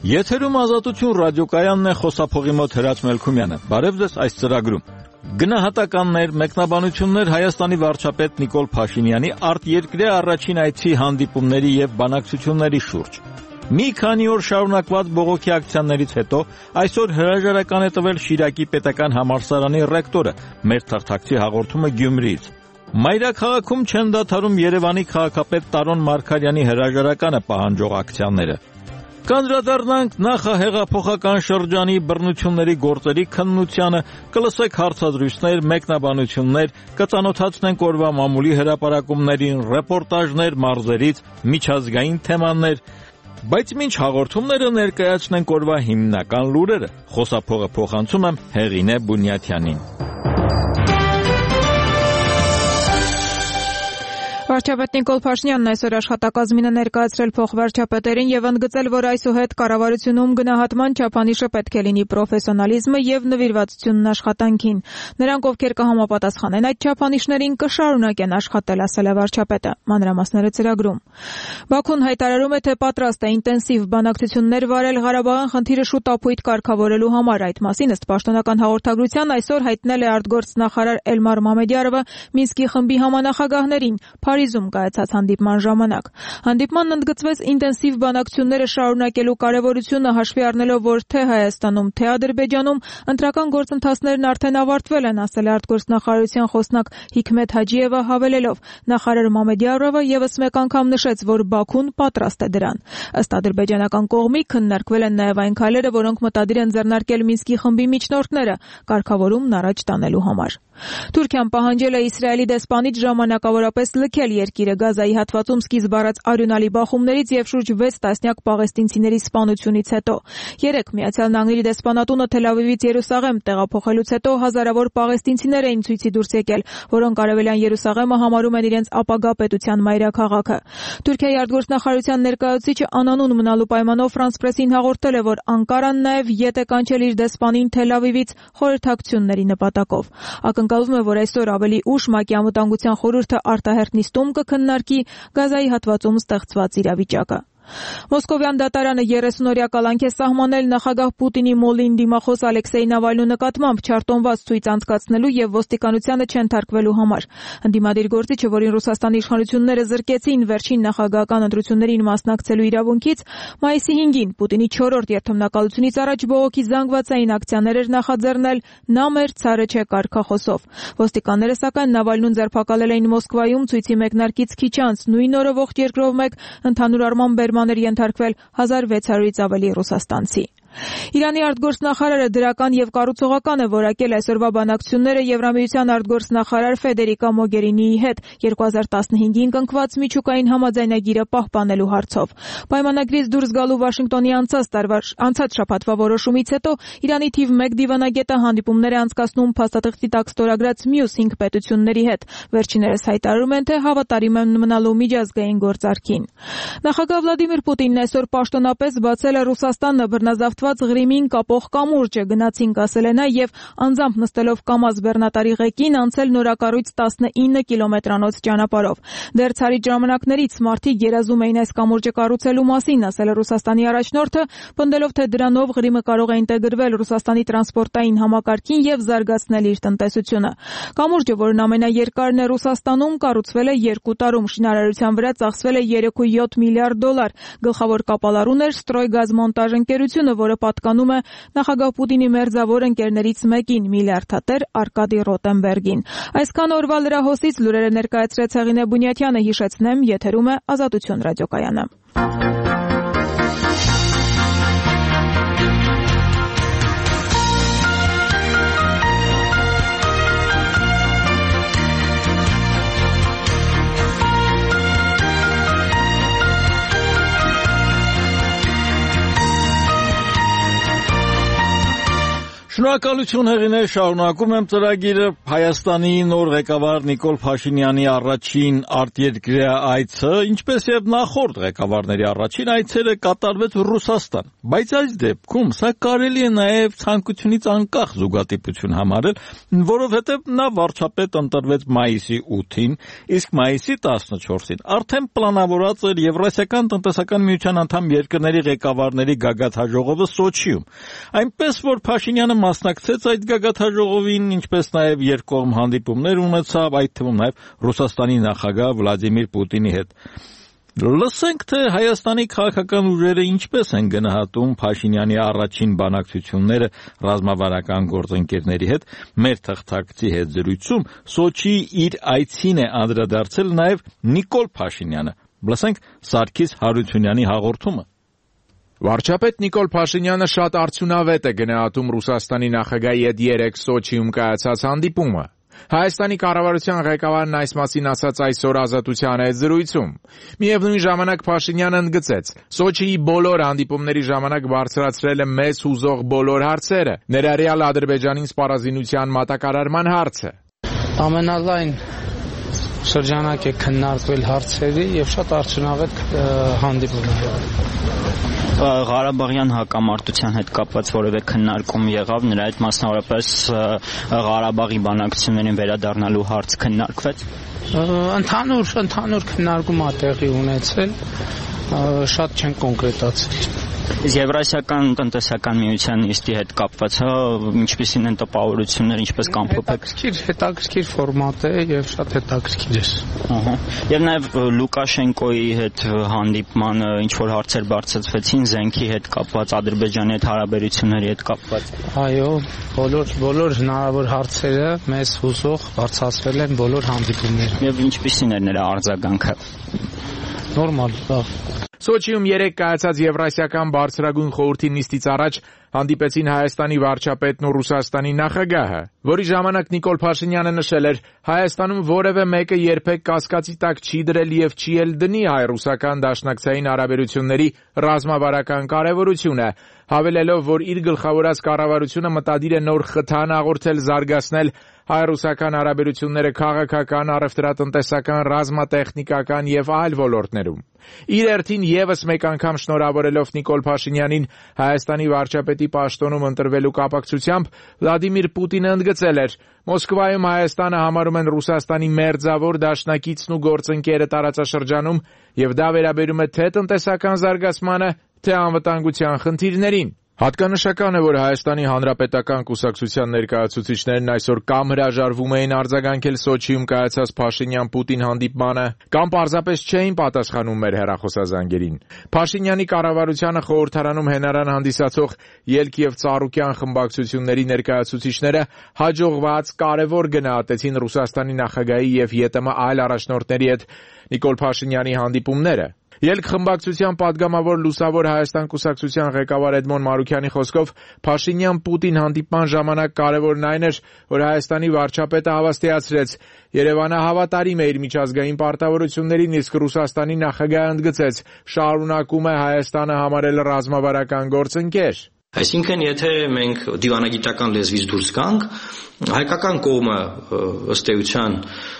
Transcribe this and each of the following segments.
Եթերում Ազատություն ռադիոկայանն է, խոսափողի մոտ Հրաչ Մելքումյանը։ Բարև ձեզ այս ծրագրում։ Գնահատականներ, մեկնաբանություններ Հայաստանի վարչապետ Նիկոլ Փաշինյանի արտերկրյա առաջին այցի հանդիպումների եւ բանակցությունների շուրջ։ Մի քանի օր շարունակված բողոքի ակցիաներից հետո այսօր հրաժարական է տվել Շիրակի պետական համալսարանի ռեկտորը։ Մեր թղթակցի հաղորդումը Գյումրիից։ Մայրաքաղաքում չեն դադարում Երևանի քաղաքապետ Տարոն Մարգարյանի հրաժարականը պահանջող ակցիաները։ Կանդրադառնանք նախահեղափոխական շրջանի բռնությունների գործերի քննությանը, կլսեք հարցազրույցներ, մեկնաբանություններ, կծանոթացնենք օրվա մամուլի հրապարակումներին, ռեպորտաժներ մարզերից, միջազգային թեմաներ, բայց մինչ հաղորդումները ներկայացնենք օրվա հիմնական լուրերը։ Խոսափողը փոխանցում եմ Հեղինե Բունյաթյանին։ Վարչապետ Նիկոլ Փաշինյանն այսօր աշխատակազմին է ներկայացրել փոխվարչապետերին եւ ընդգծել, որ այսուհետ կառավարությունում գնահատման չափանիշը պետք է լինի պրոֆեսիոնալիզմը եւ նվիրվածությունն աշխատանքին։ Նրանք, ովքեր կհամապատասխանեն այդ չափանիշներին, կշարունակեն աշխատել, ասել է վարչապետը։ Մանրամասները ծրագրում։ Բաքուն հայտարարում է, թե պատրաստ է ինտենսիվ բանակցություններ վարել Ղարաբաղյան խնդիրը շուտ ապույտ կարգավորելու համար։ Այդ մասին ըստ պաշտոնական հաղորդագրության այսօր հայտնել է արտգործնախարար Էլմար Մամեդյարովը Մինսկի խմբի համանախագահներին Փարիզում կայացած հանդիպման ժամանակ։ Հանդիպմանն ընդգծվեց ինտենսիվ բանակցությունները շարունակելու կարևորությունը հաշվի առնելով, որ թե Հայաստանում, թե Ադրբեջանում ընտրական գործընթացներն արդեն ավարտվել են, ասել է արտգործնախարարության խոսնակ Հիկմետ Հաջիևը, հավելելով. նախարար Մամեդյարովը եւս մեկ անգամ նշեց, որ Բաքուն պատրաստ է դրան։ Ըստ ադրբեջանական կողմի քննարկվել են նաեւ այն քայլերը, որոնք մտադիր են ձեռնարկել Մինսկի խմբի միջնորդները կարգավորումն առաջ տանելու համար։ Թուրքիան պահանջել է Իսրայելի դեսպանից ժամանակավորապես լքել երկիրը Գազայի հատվածում սկիզբ առած արյունալի բախումներից եւ շուրջ 6 տասնյակ պաղեստինցիների սպանությունից հետո։ 3 Միացյալ Նահանգների դեսպանատունը Թել Ավիվից Երուսաղեմ տեղափոխելուց հետո հազարավոր պաղեստինցիներ էին ցույցի դուրս եկել, որոնք Արևելյան Երուսաղեմը համարում են իրենց ապագա պետության մայրաքաղաքը։ Թուրքիայի արտգործնախարարության ներկայացուցիչը անանուն մնալու պայմանով Ֆրանս Պրեսին հաղորդել է, որ Անկարան նաեւ ետ է կանչել իր դեսպանին Թել Ավիվից խորհրդակցությունների նպատակով։ Ակնկալվում է, որ այսօր ավելի ուշ ՄԱԿ-ի անվտանգության խորհուրդը արտահերթ նիստում կքննարկի Գազայի հատվածում ստեղծված իրավիճակը։ Մոսկովյան դատարանը 30-օրյա կալանք է սահմանել նախագահ Պուտինի մոլին դիմախոս Ալեքսեյ Նավալնու նկատմամբ չարտոնված ցույց անցկացնելու եւ ոստիկանությանը չընթարկվելու համար։ Ընդդիմադիր գործիչը, որին Ռուսաստանի իշխանությունները զրկեցին վերջին նախագահական ընտրություններին մասնակցելու իրավունքից, մայիսի 5-ին Պուտինի 4-րդ երթմնակալությունից առաջ բողոքի զանգվածային ակցիաներ էր նախաձեռնել «Նա մեր ցարը չէ» կարգախոսով։ Ոստիկանները սակայն Նավալնուն ձերբակալել էին Մոսկվայում ցույցի մեկնարկից քիչ անց, նույն օրը ողջ երկրով մեկ ընդհանուր առմամբ էր ենթարկվել 1600-ից ավելի ռուսաստանցի։ Իրանի արտգործնախարարը դրական եւ կառուցողական է որակել այսօրվա բանակցությունները Եվրամիության արտգործնախարար Ֆեդերիկա Մոգերինիի հետ 2015-ին կնքված միջուկային համաձայնագիրը պահպանելու հարցով։ Պայմանագրից դուրս գալու Վաշինգտոնի անցած շաբաթվա որոշումից հետո Իրանի թիվ 1 դիվանագետը հանդիպումներ է անցկացնում փաստաթղթի տակ ստորագրած մյուս 5 պետությունների հետ։ Վերջիններս հայտարարում են, թե հավատարիմ են մնալու միջազգային գործարքին։ Նախագահ Վլադիմիր Պուտինն այսօր պաշտոնապես բացել է Ռուսաստանը բռնազավթ Ղրիմին կապող կամուրջը, գնացինք, ասել է նա, եւ անձամբ նստելով Կամազ բեռնատարի ղեկին անցել նորակառույց 19 կիլոմետրանոց ճանապարհով։ Դեռ ցարի ժամանակներից մարդիկ երազում էին այս կամուրջը կառուցելու մասին, ասել է Ռուսաստանի առաջնորդը, պնդելով, թե դրանով Ղրիմը կարող է ինտեգրվել Ռուսաստանի տրանսպորտային համակարգին եւ զարգացնել իր տնտեսությունը։ Կամուրջը, որն ամենաերկարն է Ռուսաստանում, կառուցվել է 2 տարում, շինարարության վրա ծախսվել է 3.7 միլիարդ դոլար։ Գլխավոր կապալառուն էր Ստրոյգազմոնտաժ ընկերությունը, որը պատկանում է նախագահ Պուտինի մերձավոր ընկերներից մեկին, միլիարդատեր Արկադի Ռոտենբերգին։ Այսքան օրվա լրահոսից լուրերը ներկայացրեց Հեղինե Բունյաթյանը, հիշեցնեմ, եթերում է Ազատություն ռադիոկայանը։ Շնորհակալություն հեղիներ, շարունակում եմ ծրագիրը Հայաստանի նոր ղեկավար Նիկոլ Փաշինյանի առաջին արտերկրյա այցը, ինչպես եւ նախորդ ղեկավարների առաջին այցերը կատարվեց Ռուսաստան, բայց այս դեպքում սա կարելի է նաեւ ցանկությունից անկախ զուգադիպություն համարել, որովհետեւ նա վարչապետ ընտրվեց մայիսի 8-ին, իսկ մայիսի 14-ին արդեն պլանավորած էր Եվրասիական տնտեսական միության անդամ երկրների ղեկավարների գագաթնաժողովը Սոչիում, այնպես որ Փաշինյանը մասնակցեց այդ գագաթնաժողովին, ինչպես նաև երկկողմ հանդիպումներ ունեցավ, այդ թվում նաև Ռուսաստանի նախագահ Վլադիմիր Պուտինի հետ։ Լսենք, թե Հայաստանի քաղաքական ուժերը ինչպես են գնահատում Փաշինյանի առաջին բանակցությունները ռազմավարական գործընկերների հետ։ Մեր թղթակցի հետ զրույցում Սոչիի իր այցին է անդրադարձել նաև Նիկոլ Փաշինյանը։ Լսենք Սարգիս Հարությունյանի հաղորդումը։ Վարչապետ Նիկոլ Փաշինյանը շատ արդյունավետ է գնահատում Ռուսաստանի նախագահի հետ երեկ Սոչիում կայացած հանդիպումը։ Հայաստանի կառավարության ղեկավարն այս մասին ասաց այսօր Ազատության հետ զրույցում։ Միևնույն ժամանակ Փաշինյանը ընդգծեց. Սոչիի բոլոր հանդիպումների ժամանակ բարձրացրել է մեզ հուզող բոլոր հարցերը, ներառյալ Ադրբեջանին սպառազինության մատակարարման հարցը։ Ամենալայն շրջանակ է քննարկվել հարցերի եւ շատ արդյունավետ հանդիպում է եղել։ Ղարաբաղյան հակամարտության հետ կապված որևէ քննարկում եղավ, նրա հետ մասնավորապես Ղարաբաղի բանակցություններին վերադառնալու հարց քննարկվեց։ Ընդհանուր քննարկում է տեղի ունեցել, շատ չեն կոնկրետացել։ Եվրասիական տնտեսական միության նիստի հետ կապված ինչպիսին են տպավորություններ, ինչպես կամփոփեք։ Հետաքրքիր ֆորմատ է եւ շատ հետաքրքիր է։ Եվ նաեւ Լուկաշենկոյի հետ հանդիպման ինչ որ հարցեր բարձրացվեցին զենքի հետ կապված, Ադրբեջանի հետ հարաբերությունների հետ կապված։ Այո, բոլոր հնարավոր հարցերը մեզ հուզող բարձրացվել են բոլոր հանդիպումներում։ Եվ ինչպիսին էր նրա արձագանքը։ Նորմալ, լավ։ Սոչիում երեկ կայացած Եվրասիական բարձրագույն խորհրդի նիստից առաջ հանդիպեցին Հայաստանի վարչապետն ու Ռուսաստանի նախագահը, որի ժամանակ Նիկոլ Փաշինյանը նշել էր. Հայաստանում որևէ մեկը երբեք կասկածի տակ չի դրել եւ չի էլ դնի հայ-ռուսական դաշնակցային հարաբերությունների ռազմավարական կարեւորությունը, հավելելով, որ իր գլխավորած կառավարությունը մտադիր է նոր խթան հաղորդել զարգացնել հայ-ռուսական հարաբերությունները քաղաքական, առևտրատնտեսական, ռազմատեխնիկական եւ այլ ոլորտներում։ Իր հերթին եւս մեկ անգամ շնորհավորելով Նիկոլ Փաշինյանին Հայաստանի վարչապետի պաշտոնում ընտրվելու կապակցությամբ Վլադիմիր Պուտինը ընդգծել էր. Մոսկվայում Հայաստանը համարում են Ռուսաստանի մերձավոր դաշնակիցն ու գործընկերը տարածաշրջանում եւ դա վերաբերում է թե տնտեսական զարգացմանը, թե անվտանգության խնդիրներին։ Հատկանշական է, որ Հայաստանի Հանրապետական կուսակցության ներկայացուցիչներն այսօր կամ հրաժարվում էին արձագանքել Սոչիում կայացած Փաշինյան-Պուտին հանդիպմանը, կամ պարզապես չէին պատասխանում մեր հեռախոսազանգերին։ Փաշինյանի կառավարությանը խորհրդարանում հենարան հանդիսացող Ելք եւ Ծառուկյան խմբակցությունների ներկայացուցիչները հաջողված կարևոր գնահատեցին Ռուսաստանի նախագահի եւ ԵՏՄ այլ առաջնորդների հետ Նիկոլ Փաշինյանի հանդիպումները։ Ելք խմբակցության падգամավոր Լուսավոր Հայաստան կուսակցության ղեկավար Էդմոն Մարուքյանի խոսքով Փաշինյան-Պուտին հանդիպման ժամանակ կարևորն այն էր, որ Հայաստանի վարչապետը հավաստիացրեց. Երևանը հավատարիմ է իր միջազգային պարտավորություններին, իսկ Ռուսաստանի նախագահը ընդգծեց. շարունակում է Հայաստանը համարել ռազմավարական գործընկեր։ Այսինքն, եթե մենք դիվանագիտական լեզվից դուրս գանք, հայկական կողմը ըստ էության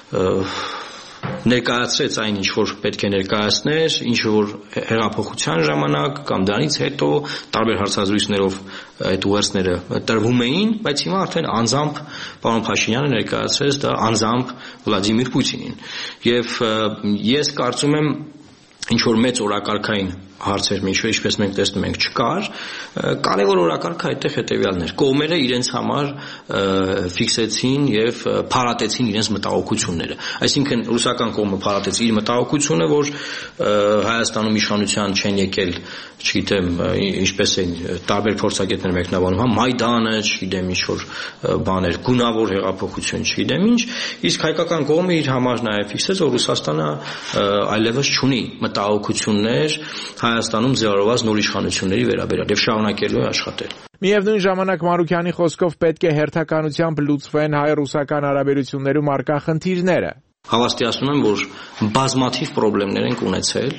ներկայացրեց այն, ինչ որ պետք է ներկայացներ, ինչ որ հեղափոխության ժամանակ կամ դրանից հետո տարբեր հարցազրույցներով այդ ուղերձները տրվում էին, բայց հիմա արդեն անձամբ պարոն Փաշինյանը ներկայացրեց դա անձամբ Վլադիմիր Պուտինին։ Եվ ես կարծում եմ ինչ որ մեծ օրակարգային հարցեր մինչև ինչպես մենք տեսնում ենք չկար, կարևոր օրակարգը այդտեղ հետևյալն էր. կողմերը իրենց համար ֆիքսեցին եւ փարատեցին իրենց մտահոգությունները։ Այսինքն ռուսական կողմը փարատեց իր մտահոգությունը, որ Հայաստանում իշխանության չեն եկել, չգիտեմ, ինչպես են տարբեր փորձագետներ մեկնաբանում, Մայդանը, չգիտեմ, ինչ որ բաներ, գունավոր հեղափոխություն, չգիտեմ ինչ, իսկ հայկական կողմը իր համար նաեւ ֆիքսեց, որ Ռուսաստանը այլևս չունի մտահոգություններ Հայաստանում ձևավորված նոր իշխանությունների վերաբերյալ եւ շարունակելու է աշխատել։ Միևնույն ժամանակ Մարուքյանի խոսքով պետք է հերթականությամբ լուծվեն հայ-ռուսական հարաբերություններում առկա խնդիրները։ Հավաստիացնում եմ, որ բազմաթիվ խնդիրներ ենք ունեցել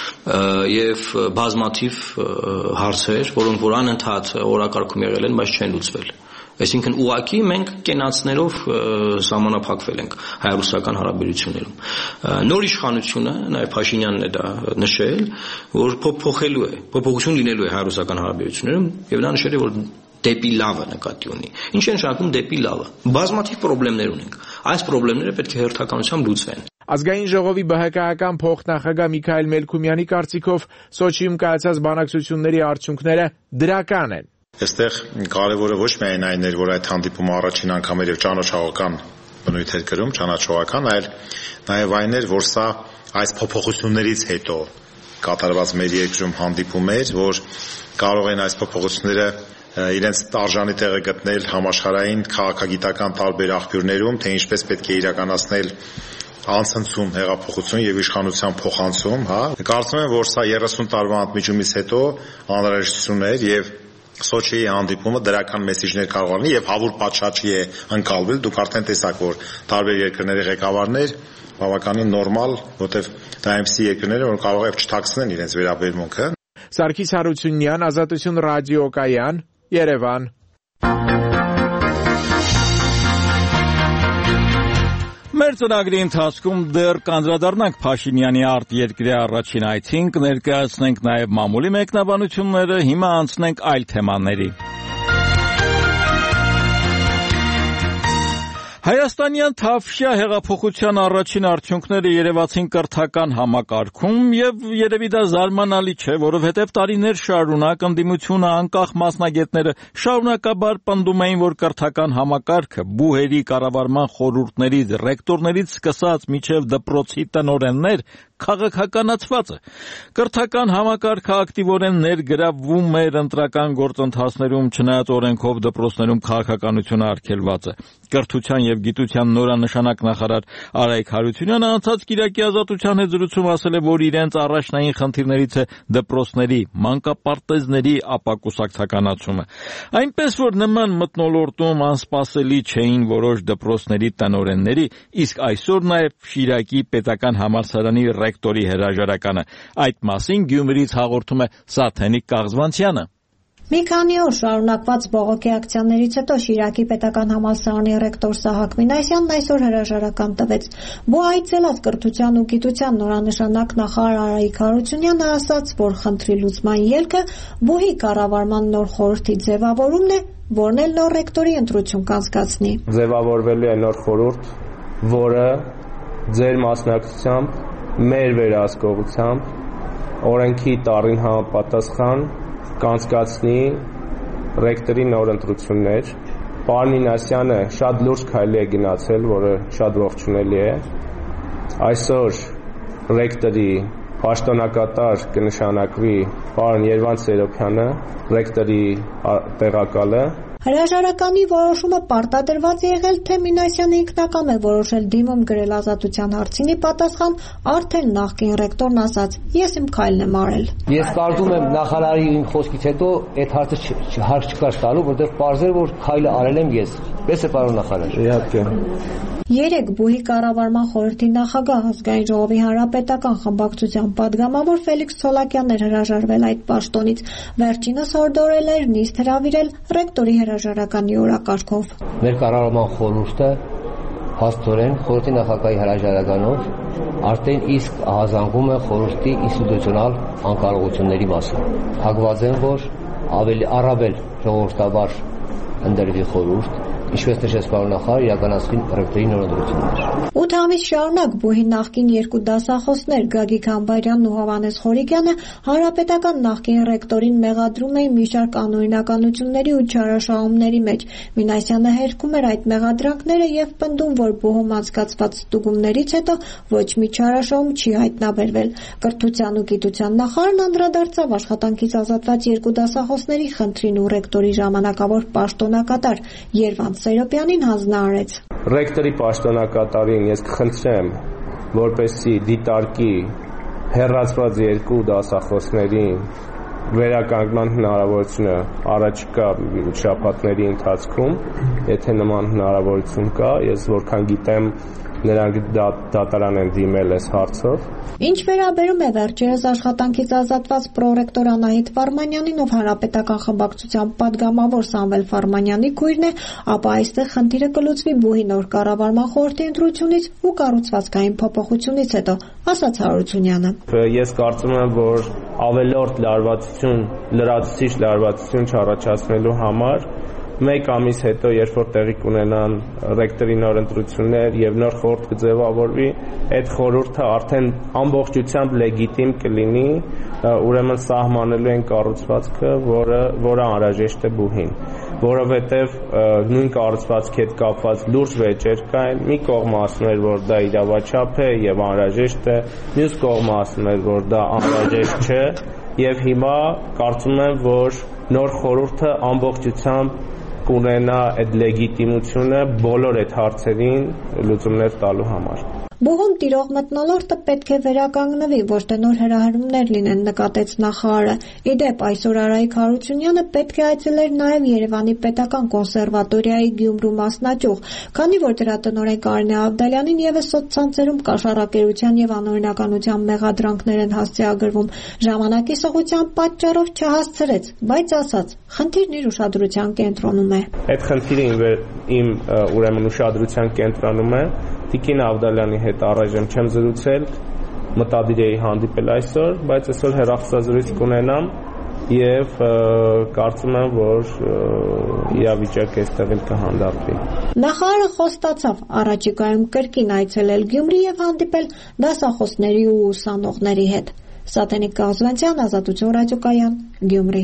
եւ բազմաթիվ հարցեր, որոնք որ անընդհատ օրակարգում եղել են, բայց չեն լուծվել։ Այսինքն ուղղակի մենք կենացներով սահմանափակվել ենք հայ-ռուսական հարաբերություններում։ Նոր իշխանությունը, նաև Փաշինյանն է դա նշել, որ փոփոխություն լինելու է հայ-ռուսական հարաբերություններում, եւ նա նշել է, որ դեպի լավը նկատի ունի։ Ինչ է նշանակում դեպի լավը։ Բազմաթիվ խնդիրներ ունենք։ Այս խնդիրները պետք է հերթականությամբ լուծվեն։ Ազգային ժողովի ԲՀԿ-ական փոխնախագահ Միքայել Մելքումյանի կարծիքով Սոչիում կայացած բանակցությունների արդյունքները դրական են։ Այստեղ կարևորը ոչ միայն այն էր, որ այդ հանդիպումը առաջին անգամ էր եւ ճանաչողական բնույթ էր կրում, ճանաչողական, այլ նաեւ այն էր, որ սա այս փոփոխություններից հետո կատարված մեր երկրում հանդիպում էր, որ կարող են այս փոփոխությունները իրենց արժանի տեղը գտնել համաշխարհային քաղաքագիտական տարբեր աղբյուրներում, թե ինչպես պետք է իրականացնել անցնցում, հեղափոխություն եւ իշխանության փոխանցում, Կարծում եմ, որ սա 30 տարվա ընդմիջումից հետո անհրաժեշտություն էր եւ Սոչիի հանդիպումը դրական մեսիջներ կարող ունի եւ հավուր պատշաճի է ընկալվել։ Դուք արդեն տեսաք, որ տարբեր երկրների ղեկավարներ բավականին նորմալ, որտեվ դա այնպիսի երկրներ են, որ կարող է չթաքցնեն իրենց վերաբերմունքը։ Սարգիս Հարությունյան, Ազատություն ռադիոկայան, Երևան։ Մեր ծրագրի ընթացքում դեռ կանդրադառնանք Փաշինյանի արտերկրյա առաջին այցին, կներկայացնենք նաև մամուլի մեկնաբանությունները, հիմա անցնենք այլ թեմաների։ Հայաստանյան Թավշյա հեղափոխության առաջին արդյունքները երևացին կրթական համակարգում եւ երևի դա զարմանալի չէ, որովհետեւ տարիներ շարունակ ընդդիմությունը անկախ մասնագետները շարունակաբար պնդում էին, որ կրթական համակարգը բուհերի կառավարման խորհուրդներից, ռեկտորներից սկսած մինչեւ դպրոցի տնօրեններ քաղաքականացված է։ Կրթական համակարգը ակտիվորեն ներգրավվում էր ընտրական գործընթացներում, չնայած օրենքով դպրոցներում քաղաքականությունը արգելված է։ Կրթության եւ գիտության նորանշանակ նախարար Արայք Հարությունյանը անցած Կիրակի Ազատության հետ զրույցում ասել է, որ իրենց առաջնային խնդիրներից է դպրոցների, մանկապարտեզների ապակուսակցականացումը։ Այնպես որ նման մթնոլորտում անսպասելի չէին որոշ դպրոցների տնօրենների, իսկ այսօր նաեւ Շիրակի պետական համալսարանի ռեկտորի հրաժարականը։ Այդ մասին Գյումրիից հաղորդում է Սաթենիկ Կաղզվանցյանը։ Մի քանի օր շարունակված բողոքի ակցիաներից հետո Շիրակի պետական համալսարանի ռեկտոր Սահակ Մինասյանն այսօր հրաժարական տվեց։ Այցելած կրթության ու գիտության նորանշանակ նախարար Արայիկ Հարությունյանը ասաց, որ խնդրի լուծման ելքը բուհի կառավարման նոր խորհրդի ձևավորումն է, որն էլ նոր ռեկտորի ընտրություն կանցկացնի։ Ձևավորվելու է նոր խորհուրդ, որը ձեր մասնակցությամբ, մեր վերահսկողությամբ օրենքի տառին համապատասխան կանցկացնի ռեկտորի նոր ընտրություններ։ Պարոն Մինասյանը շատ լուրջ քայլի է գնացել, որը շատ ողջունելի է։ Այսօր ռեկտորի պաշտոնակատար կնշանակվի պարոն Երվանդ Սերոբյանը, ռեկտորի տեղակալը։ Հրաժարականի որոշումը պարտադրված է եղել, թե Մինասյանը ինքնակամ է որոշել դիմում գրել Ազատության հարցինի պատասխան, արդեն նախկին ռեկտորն ասաց. «Ես իմ քայլն եմ արել»։ Ես կարծում եմ նախարարի իմ խոսքից հետո այդ հարցը հարկ չկար տալու, որտեղ պարզել որ քայլը արել եմ ես։ Պես է պարոն նախարար։ Իհարկե։ Երեք բուհի կառավարման խորհրդի նախագահ Ազգային ժողովի հանրապետական խմբակցության падգամավոր Ֆելիքս Ցոլակյանն էր հրաժարվել այդ պաշտոնից։ Վերջինս հորդորել էր նիստ հրավիրել ռեկտորի հրաժարականի օրակարգով։ Մեր կառավարման խորհուրդը հաստորեն խորհրդի նախագահի հրաժարականով արդեն իսկ ահազանգում է խորհրդի ինստիտուցիոնալ անկարողությունների մասին։ Հակված են, որ առավել ժողովրդավար ընդրվի խորհուրդ, ինչպես նշեց պարոն նախարար, իրականացվին ռեկտորի նոր ընտրություններ։ 8 ամիս շարունակ բուհի նախկին երկու դասախոսներ Գագիկ Համբարյանն ու Հովհաննես Խորիկյանը հանրապետական նախկին ռեկտորին մեղադրում էին մի շարք անօրինականությունների ու չարաշահումների մեջ։ Մինասյանը հերքում էր այդ մեղադրանքները եւ պնդում, որ բուհում անցկացված ստուգումներից հետո ոչ մի չարաշահում չի հայտնաբերվել։ Կրթության ու գիտության նախարարն անդրադարձավ աշխատանքից ազատված երկու դասախոսների խնդրին ու ռեկտորի ժամանակավոր պաշտոնակատար Երվանդ Սերոբյանին հանձնարարեց։ Ռեկտորի պաշտոնակատարին ես կխնդրեմ, որպեսզի դիտարկի հեռացված երկու դասախոսներին վերականգնման հնարավորությունը առաջիկա շաբաթների ընթացքում, եթե նման հնարավորություն կա, ես որքան գիտեմ նրանք դատարան են դիմել այս հարցով։ Ինչ վերաբերում է վերջերս աշխատանքից ազատված պրոռեկտոր Անահիտ Վարմանյանին, ով հանրապետական խմբակցության падգամավոր Սամվել Վարմանյանի քույրն է, ապա այստեղ խնդիրը կլուծվի բուհի նոր կառավարման խորհրդի ընտրությունից ու կառուցվածքային փոփոխությունից հետո, ասաց Հարությունյանը։ Ես կարծում եմ, որ ավելորդ լրացուցիչ լարվածություն չառաջացնելու համար մեկ ամիս հետո, երբ որ տեղի կունենան ռեկտորի նոր ընտրություններ եւ նոր խորհուրդ կձևավորվի, այդ խորհուրդը արդեն ամբողջությամբ լեգիտիմ կլինի, ուրեմն սահմանելու են կառուցվածքը, որը անհրաժեշտ է բուհին, որովհետեւ նույն կառուցվածքի հետ կապված լուրջ վեճեր կային, մի կողմը ասում էր, որ դա իրավաչափ է եւ անհրաժեշտ է, մյուս կողմը ասում էր, որ դա անհրաժեշտ չէ, եւ հիմա կարծում եմ, որ նոր խորհուրդը ամբողջությամբ կունենա այդ լեգիտիմությունը բոլոր այդ հարցերին լուծումներ տալու համար։ Բուհում տիրող մթնոլորտը պետք է վերականգնվի, ոչ թե նոր հրահրումներ լինեն, նկատեց նախարարը։ Իդեպ, այսօր Արայիկ Հարությունյանը պետք է այցելեր նաև Երևանի պետական կոնսերվատորիայի Գյումրու մասնաճյուղ, քանի որ դրա տնօրեն Կարինե Ավդալյանին ևս սոցցանցերում կաշառակերության եւ անօրինականության մեղադրանքներ են հասցեագրվում։ Ժամանակի սղության պատճառով չհասցրեց, բայց ասաց, խնդիրն իր ուշադրության կենտրոնում է։ Այդ խնդիրը իմ ուրեմն ուշադրության կենտրոնում է։ Տիկին Ավդալյանի հետ առայժմ չեմ զրուցել, մտադիր էի հանդիպել այսօր, բայց այսօր հեռախոսազրույց կունենամ եւ կարծում եմ, որ իրավիճակը այստեղ էլ կհանդարտվի։ Նախարարը խոստացավ առաջիկայում կրկին այցելել Գյումրի եւ հանդիպել դասախոսների ու ուսանողների հետ։ Սատենիկ Կազվանցյան, Ազատություն ռադիոկայան, Գյումրի։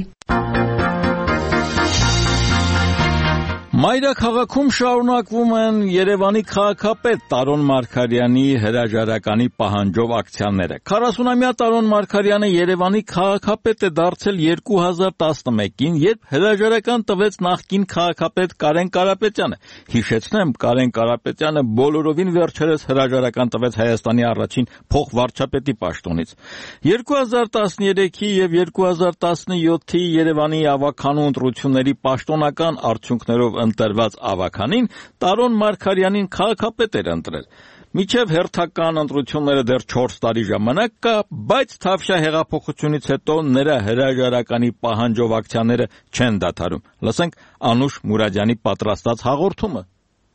Մայրաքաղաքում շարունակվում են Երևանի քաղաքապետ Տարոն Մարգարյանի հրաժարականի պահանջով ակցիաները։ 40-ամյա Տարոն Մարգարյանը Երևանի քաղաքապետ է դարձել 2011-ին, երբ հրաժարական տվեց նախկին քաղաքապետ Կարեն Կարապետյանը։ Հիշեցնեմ, Կարեն Կարապետյանը բոլորովին վերջերս հրաժարական տվեց Հայաստանի առաջին փոխվարչապետի պաշտոնից։ 2013-ի եւ 2017-ի Երևանի ավականու ընտրությունների պաշտոնական արդյունքներով ընտրված ավականին Տարոն Մարգարյանին քաղաքապետ էր ընտրել։ Մինչև հերթական ընտրությունները դեռ 4 տարի ժամանակ կա, բայց Թավշյա հեղափոխությունից հետո նրա հրաժարականի պահանջով ակցիաները չեն դադարում։ Լսենք Անուշ Մուրադյանի պատրաստած հաղորդումը։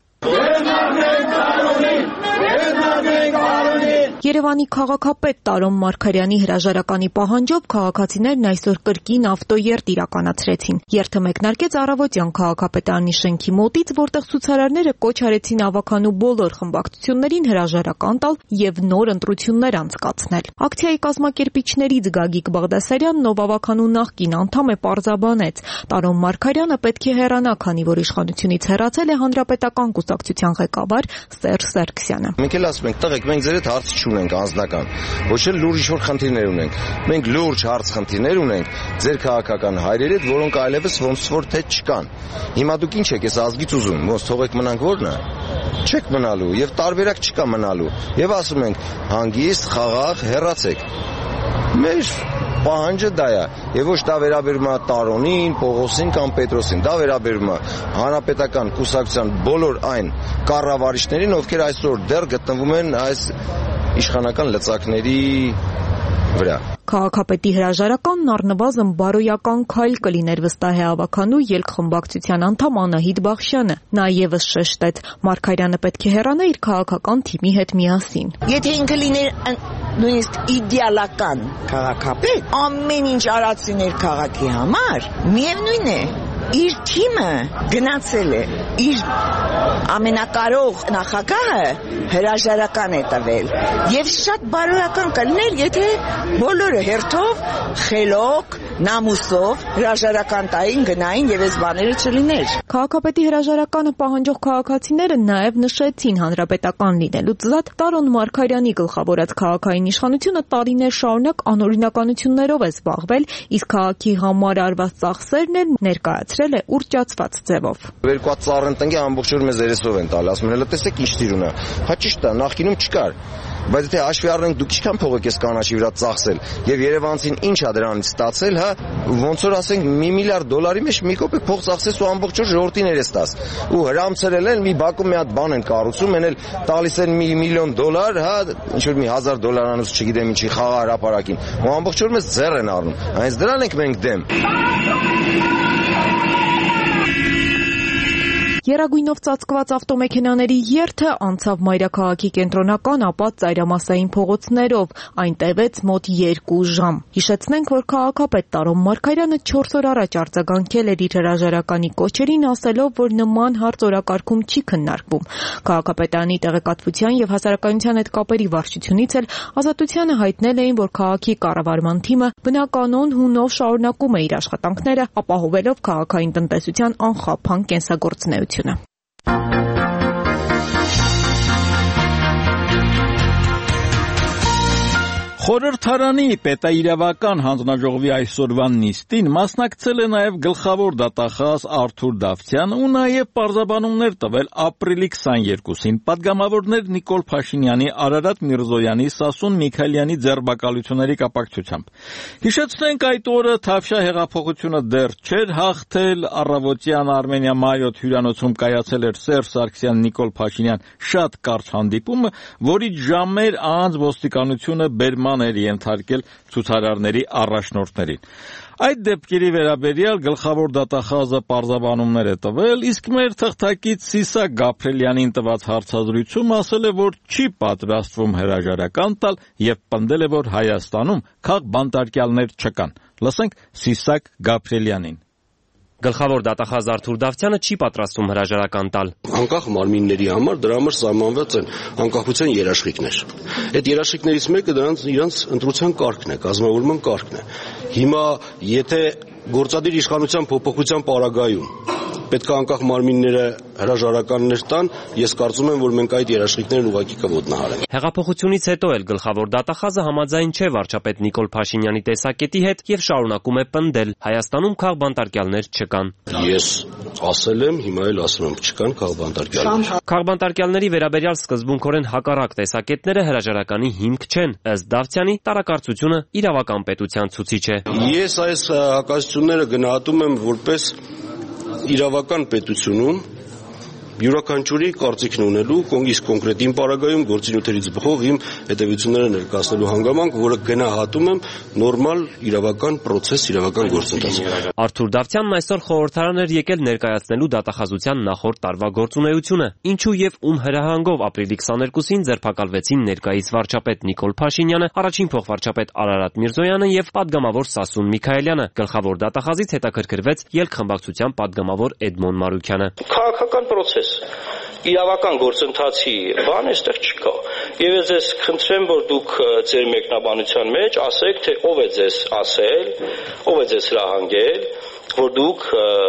Երևանի քաղաքապետ Տարոն Մարգարյանի հրաժարականի պահանջով քաղաքացիներն այսօր կրկին ավտոերթ իրականացրեցին։ Երթը մեկնարկեց առավոտյան քաղաքապետարանի շենքի մոտից, որտեղ ցուցարարները կոչ արեցին ավականու բոլոր խմբակցություններին հրաժարական տալ եւ նոր ընտրություններ անցկացնել։ Ակցիայի կազմակերպիչներից Գագիկ Բաղդասարյանն, ով ավականու նախկին անդամ է, պարզաբանեց. Տարոն Մարգարյանը պետք է հեռանա, քանի որ իշխանությունից հեռացել է Հանրապետական կուսակցության ղեկավար Սերժ Սարգսյանը։ Մենք էլ ասում ենք, տղեկ, մենք ձեր հետ հարց չունենք անձնական, ոչ էլ լուրջ ինչ-որ խնդիրներ ունենք։ Մենք լուրջ հարց խնդիրներ ունենք ձեր քաղաքական հայրերի հետ, որոնք այլևս ոնց որ թե չկան։ Հիմա դուք ինչ եք, այս ազգից ուզում, ոնց թողեք մնանք որն է։ Չեք մնալու եւ տարբերակ չկա մնալու։ Եվ ասում ենք, հանգիստ, խաղաղ, հեռացեք։ Մեր պահանջը դա է, եւ ոչ դա վերաբերում է Տարոնին, Պողոսին կամ Պետրոսին, դա վերաբերում է հանրապետական կուսակցության բոլոր այն կառավարիչներին, ովքեր այսօր դեռ գտնվում են այս իշխանական լծակների վրա։ Քաղաքապետի հրաժարականն առնվազն բարոյական քայլ կլիներ, վստահ է ավականու ելքխմբակցության անդամ Անահիտ Բախշյանը։ Նա եւս շեշտեց, Մարգարյանը պետք է հեռանա իր քաղաքական թիմի հետ միասին։ Եթե ինքը լիներ նույնիսկ իդեալական քաղաքապետ, ամեն ինչ արածիներ քաղաքի համար, միևնույն է, իր թիմը գնացել է, իր ամենակարող նախագահը հրաժարական է տվել եւ շատ բարոյական կլիներ, եթե բոլորը հերթով, խելոք, նամուսով հրաժարական տային, գնային եւ այս բաները չլիներ։ Քաղաքապետի հրաժարականը պահանջող քաղաքացիները նաեւ նշեցին, հանրապետական լինելուց զատ Տարոն Մարգարյանի գլխավորած քաղաքային իշխանությունը տարիներ շարունակ անօրինականություններով է զբաղվել, իսկ քաղաքի համար արված ծախսերն էլ ներկայացրել է ուռճացված ձևով։ 2 ծառն տնկի ամբողջ օր մեզ երեսով են տալ, ասում են, հələ տեսեք ինչ տիրուն է։ Հա ճիշտ է, նախկինում չկար։ բայց եթե հաշվի առնենք դուք ինչքան փող եք կանաչի վրա ծախսել եւ Երևանցին ինչ է դրանից ստացել, հա, ոնց որ ասենք $1 միլիարդ մեջ մի կոպեկ փող ծախսես ու ամբողջ օր ժողովրդին երես տաս։ Ու հրամցրել են մի բակում մի հատ բան են կառուցում, են էլ տալիս են $1 միլիոն, հա, ինչ որ մի $1000-անոց չգիտեմ ինչի խաղա հրապարակին։ Ու ամբողջ օր մեզ ձեռ են առնում։ Հենց դրան ենք մենք դեմ։ Երագույնով ծածկված ավտոմեքենաների երթը անցավ մայրաքաղաքի կենտրոնական, ապա ծայրամասային փողոցներով, այն տևեց մոտ 2 ժամ։ Հիշեցնենք, որ քաղաքապետ Տարոն Մարգարյանը 4 օր առաջ արձագանքել էր իր հրաժարականի կոչերին, ասելով, որ նման հարց օրակարգում չի քննարկվում։ Քաղաքապետարանի տեղեկատվության եւ հասարակայնության հետ կապերի վարչությունից էլ Ազատությանը հայտնել էին, որ քաղաքի կառավարման թիմը բնականոն հունով շարունակում է իր աշխատանքները, ապահովելով քաղաքային տնտեսության անխափան կենսագործունեությունը։ Խորհրդարանի պետաիրավական հանձնաժողովի այսօրվա նիստին մասնակցել է նաև գլխավոր դատախազ Արթուր Դավթյանը ու նաև պարզաբանումներ տվել ապրիլի 22-ին պատգամավորներ Նիկոլ Փաշինյանի, Արարատ Միրզոյանի, Սասուն Միքայելյանի ձերբակալությունների կապակցությամբ։ Հիշեցնենք, այդ օրը Թավշյա հեղափոխությունը դեռ չէր հաղթել, առավոտյան Արմենիա-Մայոթ հյուրանոցում կայացել էր Սերժ Սարգսյան Նիկոլ Փաշինյան շատ կարճ հանդիպումը, որից ժամեր անց ոստիկանությունը բերման էր ենթարկել ցուցարարների առաջնորդներին։ Այդ դեպքերի վերաբերյալ գլխավոր դատախազը պարզաբանումներ է տվել, իսկ մեր թղթակից Սիսակ Գաբրելյանին տված հարցազրույցում ասել է, որ չի պատրաստվում հրաժարական տալ եւ պնդել է, որ Հայաստանում քաղբանտարկյալներ չկան։ Լսենք Սիսակ Գաբրելյանին։ Գլխավոր դատախազ Արթուր Դավթյանը չի պատրաստվում հրաժարական տալ։ Անկախ մարմինների համար դրա համար սահմանված են անկախության երաշխիքներ։ Այդ երաշխիքներից մեկը իրանց ընտրության կարգն է, կազմավորման կարգն է։ Հիմա եթե գործադիր իշխանության փոփոխության պարագայում պետք է անկախ մարմինները հրաժարականներ տան, ես կարծում եմ, որ մենք այդ երաշխիքներն ուղղակի կոտնահարենք։ Հեղափոխությունից հետո էլ գլխավոր դատախազը համաձայն չէ վարչապետ Նիկոլ Փաշինյանի տեսակետի հետ եւ շարունակում է պնդել. Հայաստանում քաղբանտարկյալներ չկան։ Ես ասել եմ, հիմա էլ ասում եմ, չկան քաղբանտարկյալներ։ Քաղբանտարկյալների վերաբերյալ սկզբունքորեն հակառակ տեսակետները հրաժարականի հիմք չեն, ըստ Դավթյանի տարակարծությունը իրավական պետության ցուցիչ է։ Ես այս հակասությունները գնահատում եմ որպես իրավական պետությունում յուրաքանչյուրի կարծիքն ունելու իսկ կոնկրետ պարագայում գործինյութերից բխող իմ հետևությունները ներկայացնելու հանգամանք, որը գնահատում եմ նորմալ իրավական պրոցես, իրավական գործընթաց։ Արթուր Դավթյանն այսօր խորհրդարան էր եկել ներկայացնելու դատախազության նախորդ տարվա գործունեությունը, ինչու եւ ում հրահանգով ապրիլի 22-ին ձերբակալվեցին ներկայիս վարչապետ Նիկոլ Փաշինյանը, առաջին փոխվարչապետ Արարատ Միրզոյանը եւ պատգամավոր Սասուն Միքայելյանը։ Գլխավոր դատախազից հետաքրքրվեց ելքխմբակցության պատգամավոր Էդմոն Մարուկյանը։ Քաղաքական պրոցես իրավական գործընթացի բան այստեղ չկա։ Եվ ես ձեզ խնդրեմ, որ դուք ձեր մեկնաբանության մեջ ասեք, թե ով է ձեզ ասել, ով է ձեզ հրահանգել, որ դուք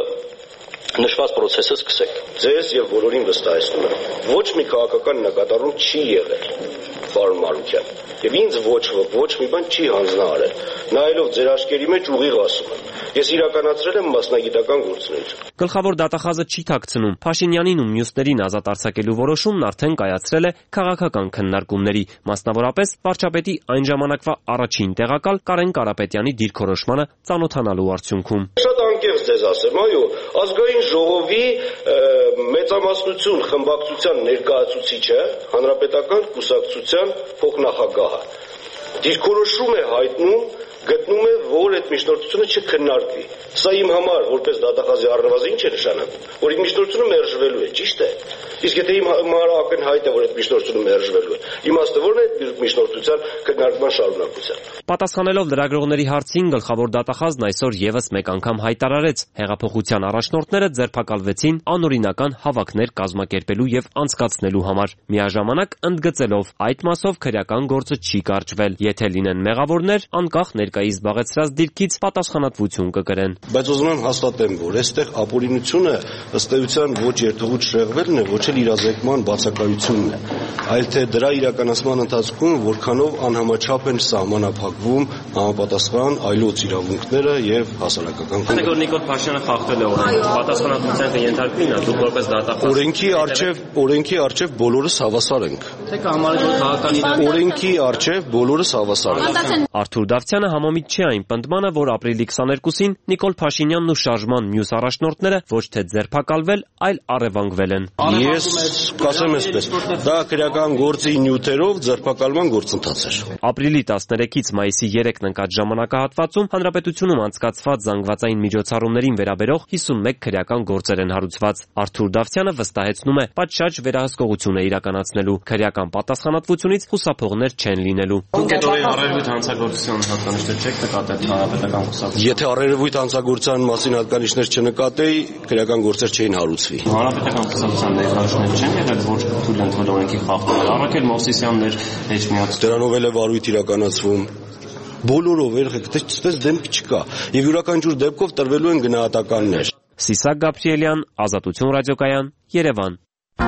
նշված պրոցեսը սկսեք։ Ձեզ եւ բոլորին վստահեցնում եմ, ոչ մի քաղաքական նկատառում չի եղել, պարոն Մարուկյան, եւ ինձ ոչ մի բան չի հանձնարարել։ Նայելով ձեր աչքերի մեջ ուղիղ ասում եմ, ես իրականացրել եմ մասնագիտական գործունեություն։ Գլխավոր դատախազը չի թաքցնում, Փաշինյանին ու մյուսներին ազատ արձակելու որոշումն արդեն կայացրել է քաղաքական քննարկումների, մասնավորապես վարչապետի այն ժամանակվա առաջին տեղակալ Կարեն Կարապետյանի դիրքորոշմանը ծանոթանալու արդյունքում։ Շատ անկեղծ ձեզ ասեմ, այո, ազգային ժողովի մեծամասնություն խմբակցության ներկայացուցիչը, հանրապետական կուսակցության փոխնախագահը դիրքորոշում է հայտնում, գտնում է, որ այդ միջնորդությունը չքննարկվի։ Սա իմ համար որպես դատախազի առնվազն ինչ է նշանակում, որ իմ միջնորդությունը մերժվելու է, ճիշտ է։ Իսկ եթե իմ համար ակնհայտ է, որ այդ միջնորդությունը մերժվելու է, իմաստը ո՞րն է այդ միջնորդության քննարկման շարունակության։ Պատասխանելով լրագրողների հարցին, գլխավոր դատախազն այսօր եւս մեկ անգամ հայտարարեց, հեղափոխության առաջնորդները ձերբակալվեցին անօրինական հավաքներ կազմակերպելու եւ անցկացնելու համար, միաժամանակ ընդգծելով, այդ մասով քրեական գործը չի կարճվել, եթե լինեն մեղավորներ, անկախ ներկայիս զբաղեցրած դիրքից պատասխանատվություն կկրեն։ Բայց ուզում եմ հաստատեմ, որ այստեղ ապօրինությունը ըստ էության ոչ երթուղուց շեղվելն է, ոչ էլ իրազեկման բացակայությունն է, այլ թե դրա իրականացման ընթացքում որքանով անհամաչափ են սահմանափակվում համապատասխան այլոց իրավունքները եւ հասարակական կոռուպցիա։ Այսօր Նիկոլ Փաշինյանը խախտել է օրենքը, պատասխանատվության կենթարկվի նա, դուք որպես դատախազ։ Օրենքի առջև բոլորս հավասար ենք։ թե կհամարեք որ քաղաքական օրենքի առջև բոլորս հավասար ենք։ Արթուր Դավթյանը համոմիտ չի այն պնդմանը, որ ապրիլի 22-ին Նիկոլ Փաշինյանն ու շարժման մյուս առաջնորդները ոչ թե ձերբակալվել, այլ առևանգվել են։ Ես կասեմ այսպես, դա քրեական գործի նյութերով ձերբակալման գործընթաց էր։ Ապրիլի 13-ից մայիսի 3-ն ընկած ժամանակահատվածում հանրապետությունում անցկացված զանգվածային միջոցառումներին վերաբերող 51 քրեական գործեր են հարուցված։ Արթուր Դավթյանը վստահեցնում է, պատշաճ վերահսկողություն է իրականացնելու, քրեական պատասխանատվությունից խուսափողներ չեն լինելու։ Դուք այդ առերևույթ հանցագործության հատկանիշներ չեք նկատել հանրապետական կուսակցության։ Եթե առերևույթ հանցագործության մասին հատկանիշներ չնկատեի, քրեական գործեր չէին հարուցվի։ Հանրապետական կուսակցության ներկայացուցիչներ չեն եղել, որ թույլ են տվել օրենքի խախտումներ։ Առաքել Մովսիսյաններ հեչ միած։ Դրանով էլ է վարույթ իրականացվում։ Բոլորով երեք այդպես դեմք չկա եւ յուրաքանչյուր դեպքով տրվելու են գնահատականներ։ Սիսակ Գաբրիելյան, Ազատություն ռադիոկայան, Երևան։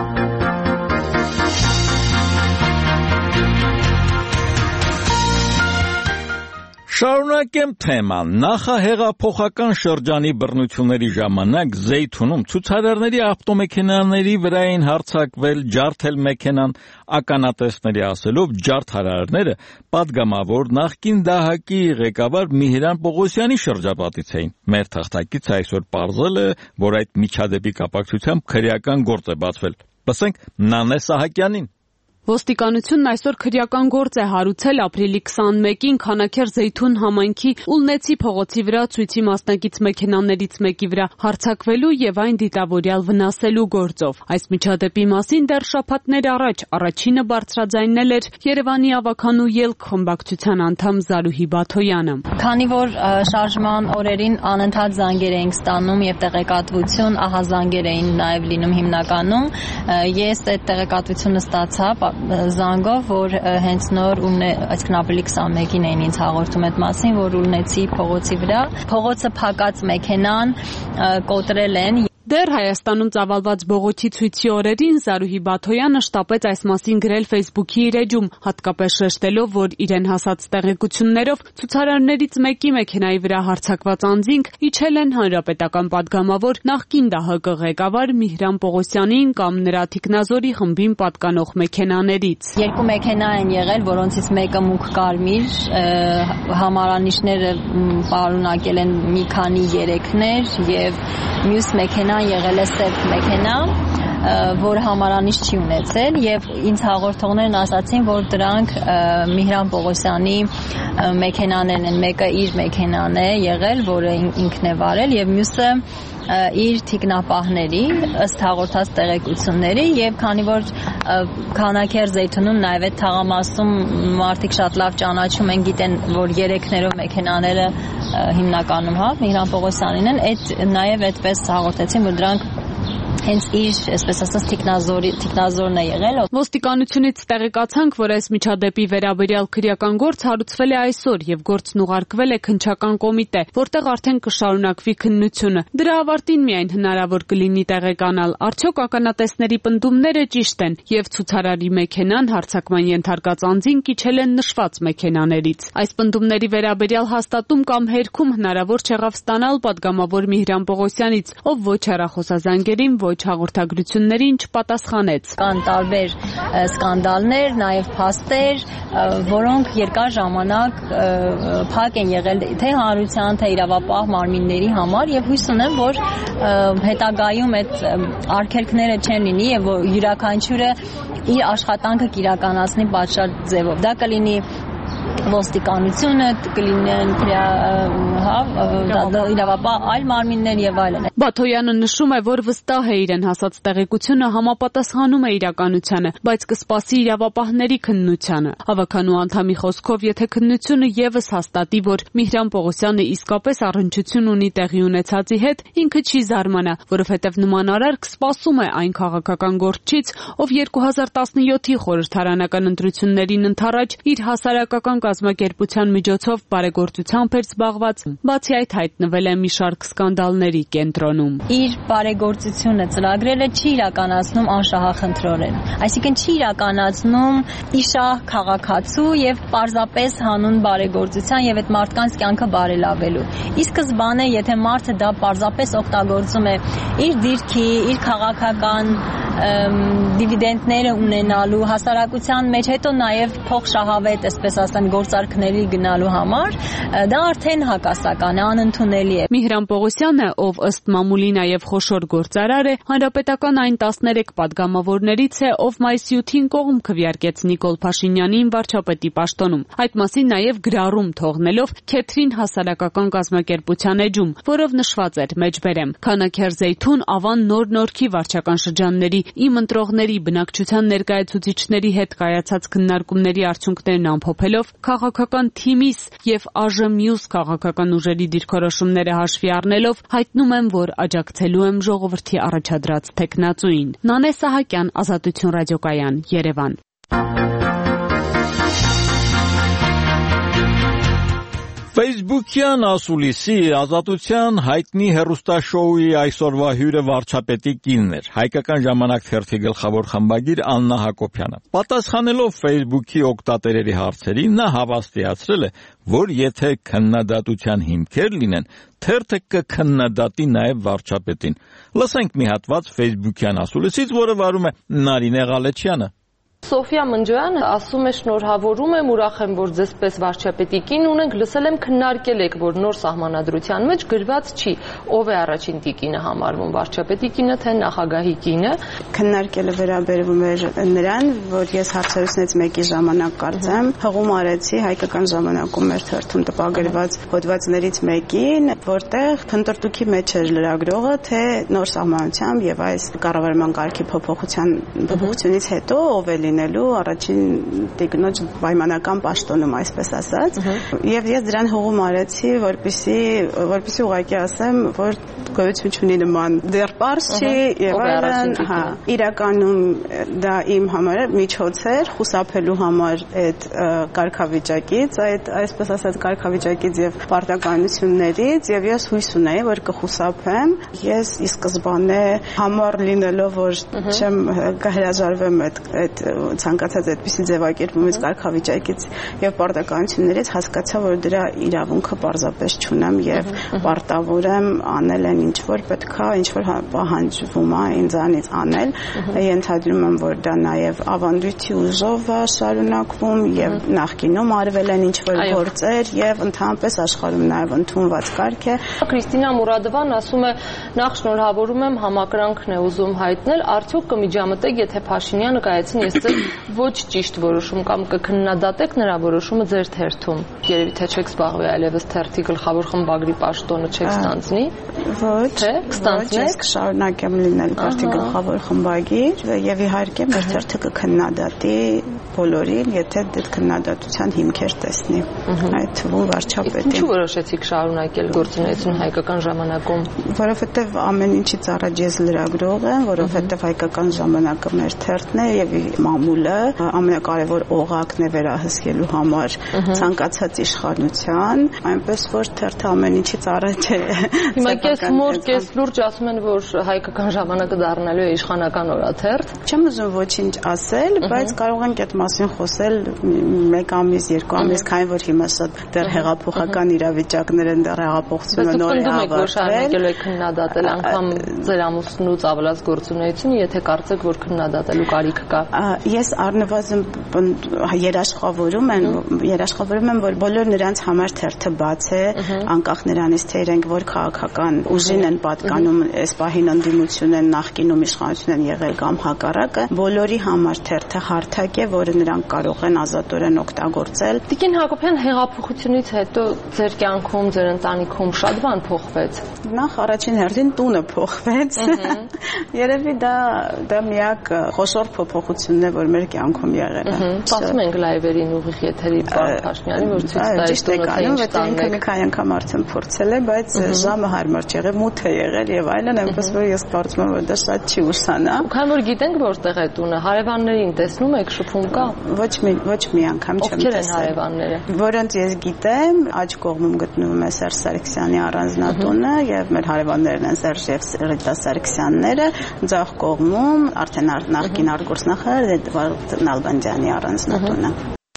Շարունակեմ թեման։ Նախահեղափոխական շրջանի բռնությունների ժամանակ Զեյթունում ցուցարարների ավտոմեքենաների վրա էին հարձակվել, ջարդել մեքենան, ականատեսների ասելով ջարդարարները պատգամավոր նախկին դահակի ղեկավար Միհրան Պողոսյանի շրջապատից էին։ Մեր թղթակիցը այսօր պարզել է, որ այդ միջադեպի կապակցությամբ քրեական գործ է բացվել։ Լսենք Նանե Սահակյանին։ Ոստիկանությունն այսօր քրեական գործ է հարուցել ապրիլի 21-ին Քանաքեր-Զեյթուն համայնքի Ուլնեցի փողոցի վրա ցույցի մասնակից մեքենաներից մեկի վրա հարձակվելու եւ այն դիտավորյալ վնասելու գործով։ Այս միջադեպի մասին դեռ շաբաթներ առաջ առաջինը բարձրաձայնել էր Երևանի ավականու ելք խմբակցության անդամ Զարուհի Բաթոյանը։ Քանի որ շարժման օրերին անընդհատ զանգեր էինք ստանում եւ տեղեկատվություն, ահա զանգեր էին նաեւ լինում հիմնականում, ես այդ տեղեկատվությունը ստացա զանգով, որ հենց նոր այսինքն ապրիլի 21-ին էին ինձ հաղորդում այդ մասին, որ Ուլնեցի փողոցի վրա փողոցը փակած մեքենան կոտրել են։ Դեռ Հայաստանում ծավալված բողոքի ցույցի օրերին Զարուհի Բաթոյանը շտապեց այս մասին գրել Facebook-ի իր էջում, հատկապես շեշտելով, որ իրեն հասած տեղեկություններով ցուցարարներից մեկի մեքենայի վրա հարձակված անձինք իջել են հանրապետական պատգամավոր նախկին ԴՀԿ ղեկավար Միհրան Պողոսյանին կամ նրա թիկնազորի խմբին պատկանող մեքենաներից։ Երկու մեքենա են եղել, որոնցից մեկը մուգ կարմիր, համարանիշները պարունակել են մի քանի երեքներ եւ մյուս մեքենան եղել է սև մեքենա, որ համարանիշ չի ունեցել եւ ինձ հաղորդողներն ասացին, որ դրանք Միհրան Պողոսյանի մեքենաներն են, մեկը իր մեքենան է եղել, որը ինքն է վարել եւ մյուսը իր թիկնապահների ըստ հաղորդած տեղեկությունների եւ քանի որ Քանաքեր-Զեյթունում նաեւ այդ թաղամասում մարդիկ շատ լավ ճանաչում են, գիտեն, որ երեքներով մեքենաները հիմնականում Միհրան Պողոսյանին են, այդ նաեւ այդպես հաղորդեցին, որ դրանք հենց իր, այսպես ասած, թիկնազորն է եղել։ Ոստիկանությունից տեղեկացանք, որ այս միջադեպի վերաբերյալ քրեական գործ հարուցվել է այսօր եւ գործն ուղարկվել է քննչական կոմիտե, որտեղ արդեն կշարունակվի քննությունը։ Դրա ավարտին միայն հնարավոր կլինի տեղեկանալ, արդյոք ականատեսների պնդումները ճիշտ են եւ ցուցարարի մեքենան հարձակման ենթարկած անձին կիջել են նշված մեքենաներից։ Այս պնդումների վերաբերյալ հաստատում կամ հերքում հնարավոր չեղավ ստանալ պատգամավոր Միհրան Պողոսյանից, ով ոչ հեռախոսազանգերին, ոչ հաղորդագրություններին չպատասխանեց։ Կան տարբեր սկանդալներ, նաև փաստեր, որոնք երկար ժամանակ փակ են եղել թե հանրության, թե իրավապահ մարմինների համար եւ հույս ունեմ, որ հետագայում այդ արգելքները չեն լինի եւ որ յուրաքանչյուրը իր աշխատանքը կիրականացնի պատշաճ ձևով։ Դա կլինի ոստիկանությունը, կլինեն իրավապահ այլ մարմիններ եւ այլն։ Բաթոյանը նշում է, որ վստահ է իրեն հասած տեղեկությունը համապատասխանում է իրականությանը, բայց կսպասի իրավապահների քննությանը։ Ավականու անդամի խոսքով, եթե քննությունը եւս հաստատի, որ Միհրան Պողոսյանը իսկապես առնչություն ունի տեղի ունեցածի հետ, ինքը չի զարմանա, որովհետեւ նման արարք սպասում է այն քաղաքական գործչից, ով 2017-ի խորհրդարանական ընտրություններին ընդառաջ իր հասարակական կազմակերպության միջոցով բարեգործությամբ էր զբաղված, բացի այդ հայտնվել է մի շարք սկանդալների կենտրոնում։ Իր բարեգործությունը ծրագրերը չի իրականացնում անշահախնդրորեն, այսինքն չի իրականացնում իշահ քաղաքացու եւ պարզապես հանուն բարեգործության եւ այդ մարդկանց կյանքը բարելավելու։ Ի սկզբանե, եթե մարդը դա պարզապես օգտագործում է իր դիրքի, իր քաղաքական դիվիդենդները ունենալու հասարակության մեջ, հետո նաև փող շահավետ, այսպես ասեմ, գործարքների գնալու համար, դա արդեն հակասական է, անընդունելի է։ Միհրան Պողոսյանը, ով ըստ մամուլի նաև խոշոր գործարար է, հանրապետական այն 13 падգամավորներից է, ով մայիսի 7-ին կողմ քվեարկեց Նիկոլ Փաշինյանին վարչապետի պաշտոնում։ Այդ մասին նաև գրառում թողնելով Քեթրին հասարակական կազմակերպության էջում, որով նշված էր մեջբերեմ. Քանաքերզեյթուն, Ավան, Նոր-Նորքի վարչական շրջանների իմ ընտրողների բնակչության ներկայացուցիչների հետ կայացած քննարկումների արդյունքներն ամփոփելով քաղաքական թիմիս եւ ԱԺ մյուս քաղաքական ուժերի դիրքորոշումները հաշվի առնելով հայտնում եմ, որ աջակցելու եմ ժողովրդի առաջադրած թեկնածուին։ Նանե Սահակյան, Ազատություն ռադիոկայան, Երևան։ Facebook-յան ասուլիսի Ազատության հայտնի հեռուստաշոուի այսօրվա հյուրը վարչապետի կինն էր, Հայկական ժամանակ թերթի գլխավոր խմբագիր Աննա Հակոբյանը։ Պատասխանելով Facebook-ի օգտատերերի հարցերին, նա հավաստիացրել է, որ եթե քննադատության հիմքեր լինեն, թերթը կքննադատի նաև վարչապետին։ Լսենք մի հատված Facebook-յան ասուլիսից, որը վարում է Նարինե Ղալեչյանը։ Սոֆիա Մնջոյանը ասում է շնորհավորում եմ, ուրախ եմ, որ ձեզ պես վարչապետի կին ունենք, լսել եմ քննարկել եք, որ նոր սահմանադրության մեջ գրված չի, ով է առաջին տիկինը համարվում, վարչապետի կինը թե նախագահի կինը։ Քննարկելը վերաբերվում էր նրան, որ ես հարցերից մեկի ժամանակ կարծեմ, հղում արեցի Հայկական ժամանակում մեր թերթում տպագրված հոդվածներից մեկին, որտեղ փնտրտուքի մեջ էր լրագրողը, թե նոր սահմանությամբ եւ այս կառավարման կարգի փոփոխությունից հետո ով է լինելու առաջին տիկնոջ պայմանական պաշտոնում, այսպես ասած, եւ ես դրան հողում արեցի, որպեսզի ուղղակի ասեմ, որ գոյություն չունի նման դեռ պարզ չի եւ այլն, իրականում դա իմ համար միջոց էր խուսափելու համար այդ կարգավիճակից, այդ այսպես ասած կարգավիճակից եւ պարտականություններից, եւ ես հույս ունեի, որ կխուսափեմ։ Ես ի սկզբանե համառ լինելով, որ չեմ կհրաժարվեմ այդ ցանկացած այդպիսի ձևակերպումից կարգավիճակից եւ պարտականություններից, հասկացա, որ դրա իրավունքը պարզապես չունեմ եւ պարտավոր եմ անել այն ինչ որ պետքա, ինչ որ պահանջվում է ինձանից անել։ Ենթադրում եմ, որ դա նաեւ ավանդույթի ուժով է շարունակվում եւ նախկինում արվել են ինչ որ գործեր եւ ընդհանրապես աշխարհում նաեւ ընդունված կարգ է։ Կրիստինա Մուրադովան ասում է, նախ շնորհավորում եմ, համակրանքն է ուզում հայտնել, արդյոք կմիջամտեք, եթե Փաշինյանը կայացին ես ոչ ճիշտ որոշում կամ կքննադատեք նրա որոշումը ձեր թերթում։ Երևի թե չեք զբաղվի այլևս թերթի գլխավոր խմբագրի պաշտոնը չեք ստանձնի։ Ոչ, կստանձնեք, շարունակեմ լինել թերթի գլխավոր խմբագիր եւ իհարկե մեր թերթը կքննադատի բոլորին, եթե դեռ քննադատության հիմքեր տեսնի։ Այդ թվում վարչապետին։ Ինչու որոշեցիք շարունակել գործունեություն Հայկական ժամանակում։ Որովհետեւ ամեն ինչից առաջ ես լրագրող եմ, որովհետեւ Հայկական ժամանակը մեր թերթն է եւ մամուլը ամենակարևոր օղակն է վերահսկելու համար ցանկացած իշխանության, այնպես որ թերթը ամեն ինչից առաջ է։ Հիմա կես լուրջ ասում են, որ Հայկական ժամանակը դառնալու է իշխանական օրաթերթ։ Չեմ ուզում ոչինչ ասել, բայց կարող ենք այդ մասին խոսել 1 ամիս, 2 ամիս, քանի որ հիմա շատ դեռ հեղափոխական իրավիճակներ են, դեռ հեղափոխությունը նոր է ավարտվել։ Եք քննադատել անգամ ձեր ամուսնուց ավելած գործունեությունը, եթե կարծեք, որ քննադատելու կարիք կա։ Ես առնվազն երաշխավորում եմ, որ բոլոր նրանց համար թերթը բաց է, անկախ նրանից, թե իրենք որ քաղաքական ուժին են պատկանում, այս պահին ընդդիմություն են, նախկինում իշխանություն են եղել կամ հակառակը, բոլորի համար թերթը հարթակ է, որը նրանք կարող են ազատորեն օգտագործել։ Տիկին Հակոբյան, հեղափոխությունից հետո ձեր կյանքում, ձեր ընտանիքում շատ բան փոխվեց։ Նախ առաջին հերթին տունը փոխվեց։ Երևի դա միակ խոշոր փոփոխությունն է, որ մեր կյանքում եղել է։ Պատմում ենք լայվերին ուղիղ եթերի պարոն Փաշինյանի, որ ցույց տա ճիշտ է կանում, որ ինքը մի քանի անգամ արդեն փորձել է, բայց ժամը հարմար չէ, մութ է եղել եւ այլն, այնպես որ ես կարծում եմ, որ դա շատ չի ուսանա։ Քանի որ գիտենք որտեղ է տունը, հարևաններին տեսնում եք, շփում կա։ Ոչ մի անգամ չեմ տեսել։ Ովքեր են հարևանները։ Որոնց ես գիտեմ, աջ կողմում գտնվում է Սերժ Սարգսյանի առանձնատունը եւ մեր հարևաններն են Սերժ եւ Ռիտա Սարգսյանները, ձախ կողմում արդեն նախկին արտգործնախարար Էդվարդ Նալբանդյանի առանձնատունը։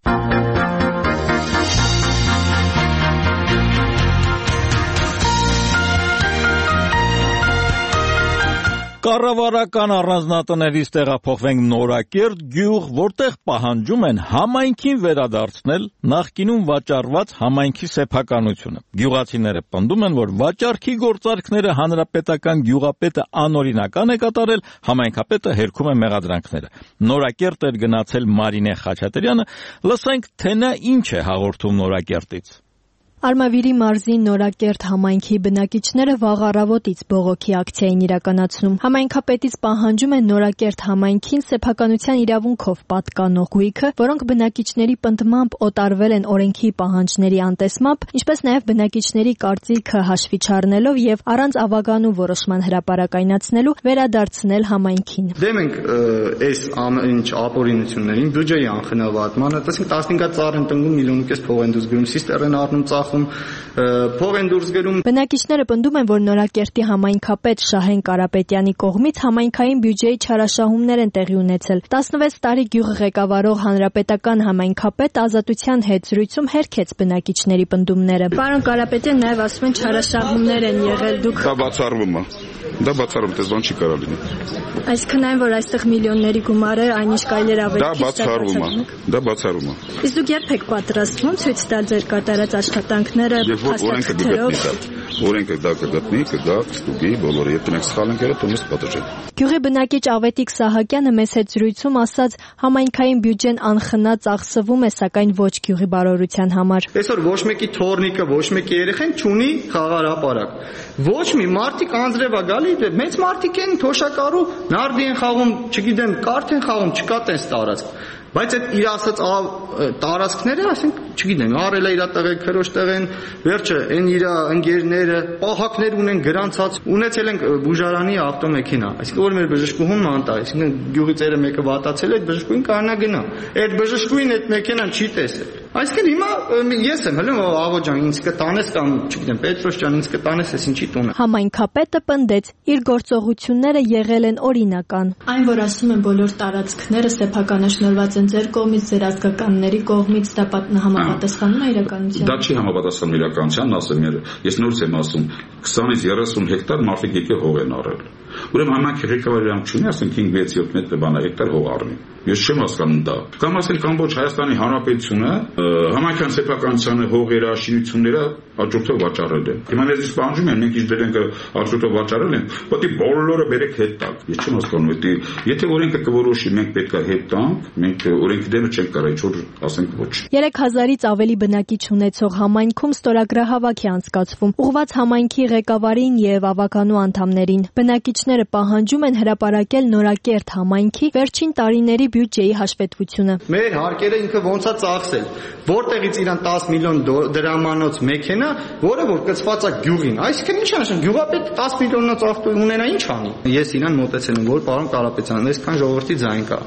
Կառավարական առանձնատներից տեղափոխվենք Նորակերտ գյուղ, որտեղ պահանջում են համայնքին վերադարձնել նախկինում վաճառված համայնքի սեփականությունը։ Գյուղացիները պնդում են, որ վաճառքի գործարքները հանրապետական գյուղապետը անօրինական է կատարել, համայնքապետը հերքում է մեղադրանքները։ Նորակերտ էր գնացել Մարինե Խաչատրյանը, լսենք, թե նա ինչ է հաղորդում Նորակերտից։ Արմավիրի մարզի Նորակերտ համայնքի բնակիչները վաղ առավոտից բողոքի ակցիա են իրականացնում։ Համայնքապետից պահանջում են Նորակերտ համայնքին սեփականության իրավունքով պատկանող գույքը, որոնք բնակիչների պնդմամբ օտարվել են օրենքի պահանջների անտեսմամբ, ինչպես նաև բնակիչների կարծիքը հաշվի չառնելով եւ առանց ավագանու որոշման հրապարակայնացնելու վերադարձնել համայնքին։ Դե մենք այս ամեն ինչ ապօրինություններին, բյուջեի անխնավատմանը, տեսեք 15 ծառ են տնկում, 1.5 միլիոն փող են դուրս գրում, սիստեր են առնում ծախ փող են դուրս գնում։ Բնակիչները պնդում են, որ Նորակերտի համայնքապետ Շահեն Կարապետյանի կողմից համայնքային բյուջեի չարաշահումներ են տեղի ունեցել։ 16 տարի գյուղը ղեկավարող հանրապետական համայնքապետ Ազատության հետ զրույցում հերքեց բնակիչների պնդումները։ Պարոն Կարապետյան, նաև ասում են չարաշահումներ են եղել, դուք։ Դա բացառվում է։ Դա բացառում է, բան չի կարող լինել։ Այսինքն այն, որ այստեղ միլիոնների գումար է, այնիշ կարելի էր ավելի քիչ դա բացառում է։ Իսկ դուք երբ եք պատրաստվում ցույց տալ ձեր կատարած աշխատանքները փաստաթղթերով։ Օրենքը դա կգտնի, կգա, կստուգի, բոլորը երբ մենք սխալ ենք եղել, թողնես պատժեն։ Գյուղի բնակիչ Ավետիք Սահակյանը մեծ հետ զրույցում ասաց, համայնքային բյուջեն անխնա ծախսվում է, սակայն ոչ գյուղի բարօրության համար։ Այսօր ոչ մեկի թորնիկը, ոչ մեկի երեխան չունի խաղարապարակ։ Ոչ մի մարդիկ անձրև է գալի, մեծ մարդիկ են թոշակառու, նարդի են խաղում, չգիտեմ, կարթ են խաղում, չկա տես տարածք։ Բայց այդ իր ասած տարածքները, ասենք, չգիտեմ, առել է իր տեղը, քրոջ տեղեն, վերջը, այն իր ընկերները, պահակներ ունեն գրանցած, ունեցել են բուժարանի ավտոմեքենա, այսինքն որ մեր բժշկուհուն մանտա, այսինքն գյուղի ծերը մեկը վատացել է, այդ բժշկուհին կանա գնա։ Այդ բժշկուհին այդ մեքենան չի տեսել։ Այսինքն հիմա ես եմ հələ աղո ջան, ինձ կտանես կամ, չգիտեմ, Պետրոս ջան, ինձ կտանես, ես ինչի տունը։ Համայնքապետը պնդեց, իր գործողությունները եղել են օրինական։ Այն, որ ասում են բոլոր տարածքները սեփականաշնորհված են ձեր կողմից, ձեր ազգականների կողմից, դա համապատասխանում է իրականությանը։ Դա չի համապատասխանում իրականությանն, ասեմ ես նորից եմ ասում, 20-ից 30 հեկտար մարդիկ եկել հող են առել։ Ուրեմն համայնքի ղեկավարը իրան չունի, ասենք 5-6-7 մետր բանա հեկտար հող առնի։ Ես չեմ հասկանում դա։ Կամ ասենք ամբողջ Հայաստանի Հանրապետությունը համայնքային սեփականությանը հողերը, աշինությունները աջորդով վաճառել են։ Հիմա մեզ իսկ պահանջում են, մենք ինչ դերենք աջորդով վաճառել են, պետք է բոլորը բերեք հետ տալ։ Ես չեմ հասկանում, եթե օրենքը կորոշի, մենք պետք է հետ տանք, մենք օրենքի դեմը չենք կարող ինչ-որ ասենք ոչ։ 3000-ից ավելի բնակիչ ունեցող համայնքում ստորագրահավաք է անցկացվում, ուղղված համայնքի ղեկավարին եւ ավականու անդամներին։ Բնակիչները պահանջում են հրապարակել Նորակերտ համայնքի վերջին տարիների բյուջեի հաշվետվությունը։ Մեր հարկերը ինքը ոնց է ծախսել, որտեղից իրան 10 միլիոն դրամանոց մեքենա, որը որ կցված է գյուղին։ Այսինքն ինչ անշան, գյուղապետ 10 միլիոնից ավտո ունենա ինչ անի։ Ես իրան մոտեցել եմ, որ պարոն Կարապետյան, այսքան ժողովրդի ձայն կա։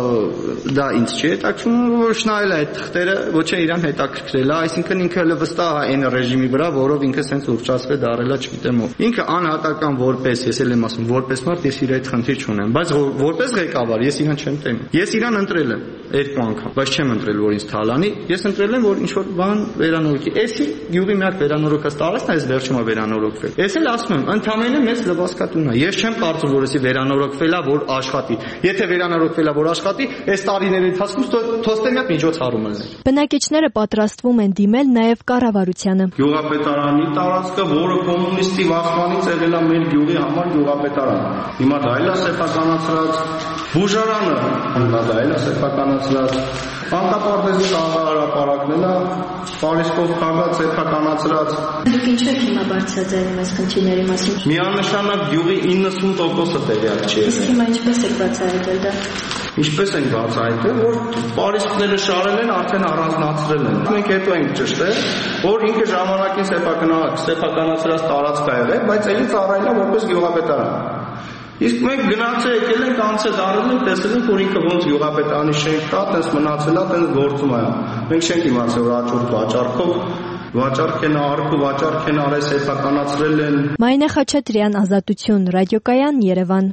Դա ինձ չի հետաքրքրում, որ շնայել է այդ թղթերը, ոչ է իրան հետաքրքրել է, այսինքն ինքը հələ վստահ է այն ռեժիմի վրա, որով ինքը սենց ուրճացվել դարելա, չգիտեմ ով։ Ինքը անհատական որպես, ես էլ եմ ասում, որպես մարդ ես իր այդ խնդիր չունեմ, բայց որպես ղեկավար ես իրան չեմ տենում։ Ես իրան ընտրել եմ 2 անգամ, բայց չեմ ընտրել, որ ինձ թալանի, ես ընտրել եմ, որ ինչ-որ բան վերանորոգի։ Էսի գյուղի միակ վերանորոգած տարածքն է, այս վերջում է վերանորոգվել։ Ես էլ ասում եմ, ընդամենը մեծ լվասկատուն է։ Ես չեմ կարծում, որ էսի վերանորոգվել է, որ աշխատի։ Եթե վերանորոգվել է, որ աշխատի, այս տարիների ընթացքում թոստեմյակ միջոցառում լինի։ Բնակիչները պատրաստվում են դիմել նաև կառավարությանը։ Գյուղապետարանի տարածքը, որը կոմունիստի վախվանից եղել է մեր գյուղի համար գյուղապետարան։ Հիմա դա էլ է սեփականացրած, բուժարանը, դա էլ է սեփականացրած, Անկապարտեզի խաղահարապարակն է, Պարիսկով քաղաք սեփականացրած։ Դուք ինչ եք հիմա բարձրաձայնում այս խնդիրների մասին։ Միանշանակ գյուղի 90%-ը տեղյակ չի։ Իսկ հիմա ինչպես եք բացահայտել դա։ Ինչպես են բացահայտել, որ պարիսպները շարել են, արդեն առանձնացրել են։ Մենք հետո ենք ճշտել, որ ինքը ժամանակին սեփականացրած տարածք է եղել, բայց էլի ծառայել է որպես գյուղապետարան։ Իսկ մենք գնացել եկել ենք անցել արել ենք, տեսել ենք, որ ինքը ոնց գյուղապետարանի շենք կա, տես մնացել է, տես գործում է։ Մենք չենք իմացել, որ աճուրդ վաճառք են արք ու վաճառք են արել, սեփականացրել են։ Մայնե Խաչատրյան, Ազատություն, Ռադիոկայան, Երևան։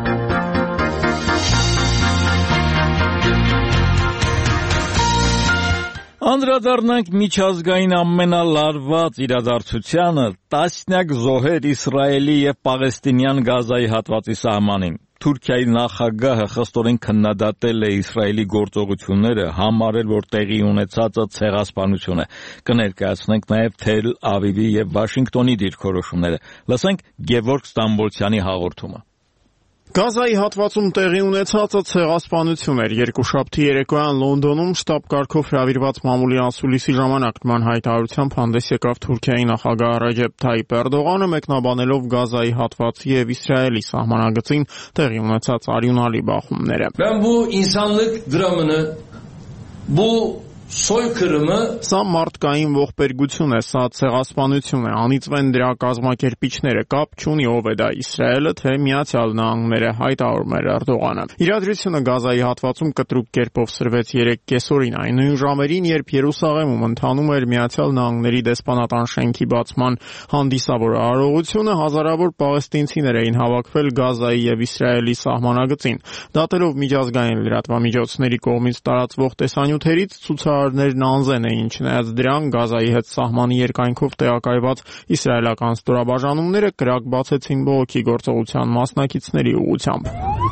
Անդրադառնանք միջազգային ամենալարված իրադարձությանը՝ տասնյակ զոհեր Իսրայելի եւ Պաղեստինյան Գազայի հատվածի սահմանին։ Թուրքիայի նախագահը խստորեն քննադատել է Իսրայելի գործողությունները, համարել, որ տեղի ունեցածը ցեղասպանություն է։ Կներկայացնենք նաև Թել Ավիվի եւ Վաշինգտոնի դիրքորոշումները։ Լսենք Գևորգ Ստամբոլցյանի հաղորդումը։ Գազայի հատվածում տեղի ունեցածը ցեղասպանություն էր։ Երկուշաբթի երեկոյան Լոնդոնում շտաբ կարգով հրավիրված մամուլի ասուլիսի ժամանակ նման հայտարարությամբ հանդես եկավ Թուրքիայի նախագահ Ռեջեփ Թայիփ Էրդողանը, մեկնաբանելով Գազայի հատվածի եւ Իսրայելի սահմանագծին տեղի ունեցած արյունալի բախումները։ Ben bu insanlık dramını, bu Սա մարդկային ողբերգություն է, սա ցեղասպանություն է, անիծվեն դրա կազմակերպիչները, կապ չունի ով է դա Իսրայելը, թե Միացյալ Նահանգները, հայտարարում էր Էրդողանը։ Իրադրությունը Գազայի հատվածում կտրուկ կերպով սրվեց 3 կեսօրին, այն նույն ժամերին, երբ Երուսաղեմում ընթանում էր Միացյալ Նահանգների դեսպանատան շենքի բացման հանդիսավոր արարողությունը, հազարավոր պաղեստինցիներ էին հավաքվել Գազայի եւ Իսրայելի սահմանագծին։ Դատելով միջազգային լրատվամիջոցների կողմից տարածվող տեսանյութերից ցուցարարներն անզեն էին, չնայած դրան Գազայի հետ սահմանի երկայնքով տեղակայված իսրայելական ստորաբաժանումները կրակ բացեցին բողոքի գործողության մասնակիցների ուղղությամբ։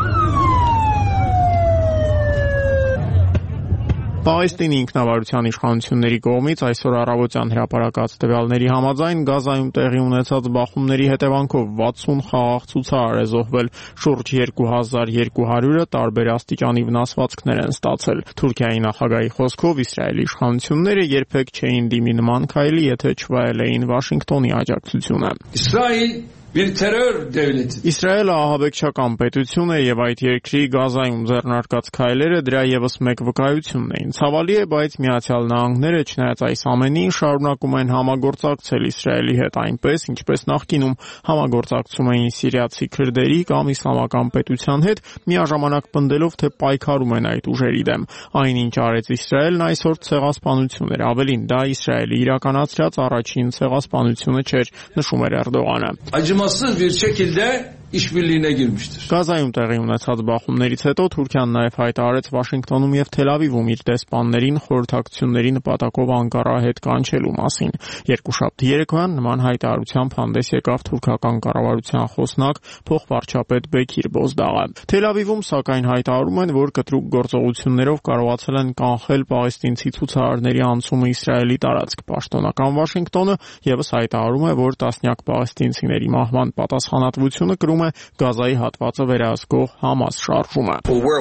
Պաղեստինի ինքնավարության իշխանությունների կողմից այսօր առավոտյան հրապարակած տվյալների համաձայն Գազայում տեղի ունեցած բախումների հետևանքով 60 խաղաղ ցուցարար է զոհվել, շուրջ 2200-ը տարբեր աստիճանի վնասվածքներ են ստացել։ Թուրքիայի նախագահի խոսքով Իսրայելի իշխանությունները երբեք չէին դիմի նման քայլի, եթե չվայելեին Վաշինգտոնի աջակցությունը։ Իսրայելը ահաբեկչական պետություն է եւ այդ երկրի Գազայում ձեռնարկած քայլերը դրա եւս մեկ վկայությունն էին։ Ցավալի է, բայց Միացյալ Նահանգները, չնայած այս ամենին, շարունակում են համագործակցել Իսրայելի հետ այնպես, ինչպես նախկինում համագործակցում էին սիրիացի քրդերի կամ իսլամական պետության հետ, միաժամանակ պնդելով, թե պայքարում են այդ ուժերի դեմ։ Այնինչ արեց Իսրայելն այսօր ցեղասպանություն էր, ավելին դա Իսրայելի իրականացրած առաջին ցեղասպանությունը չէր, նշում էր Էրդողանը։ Bir şekilde işbirliğine girmiştir. Գազայում տեղի ունեցած բախումներից հետո Թուրքիան նաև հայտարարեց Վաշինգտոնում եւ Թել Ավիվում իր դեսպաններին խորհրդակցությունների նպատակով Անկարա հետ կանչելու մասին։ Երկուշաբթի երեկոյան նման հայտարարությամբ հանդես եկավ թուրքական կառավարության խոսնակ փոխվարչապետ Բեքիր Բոզդաղը։ Թել Ավիվում սակայն հայտարարում են, որ կտրուկ գործողություններով կարողացել են կանխել պաղեստինցի ցուցարարների անցումը Իսրայելի տարածք։ Պաշտոնական Վաշինգտոնը եւս հայտարարում է, որ տասնյակ պաղեստինցիների մահվան պատասխանատվությունը կրում է Գազայի հատվածը վերահսկող Համաս շարժումը։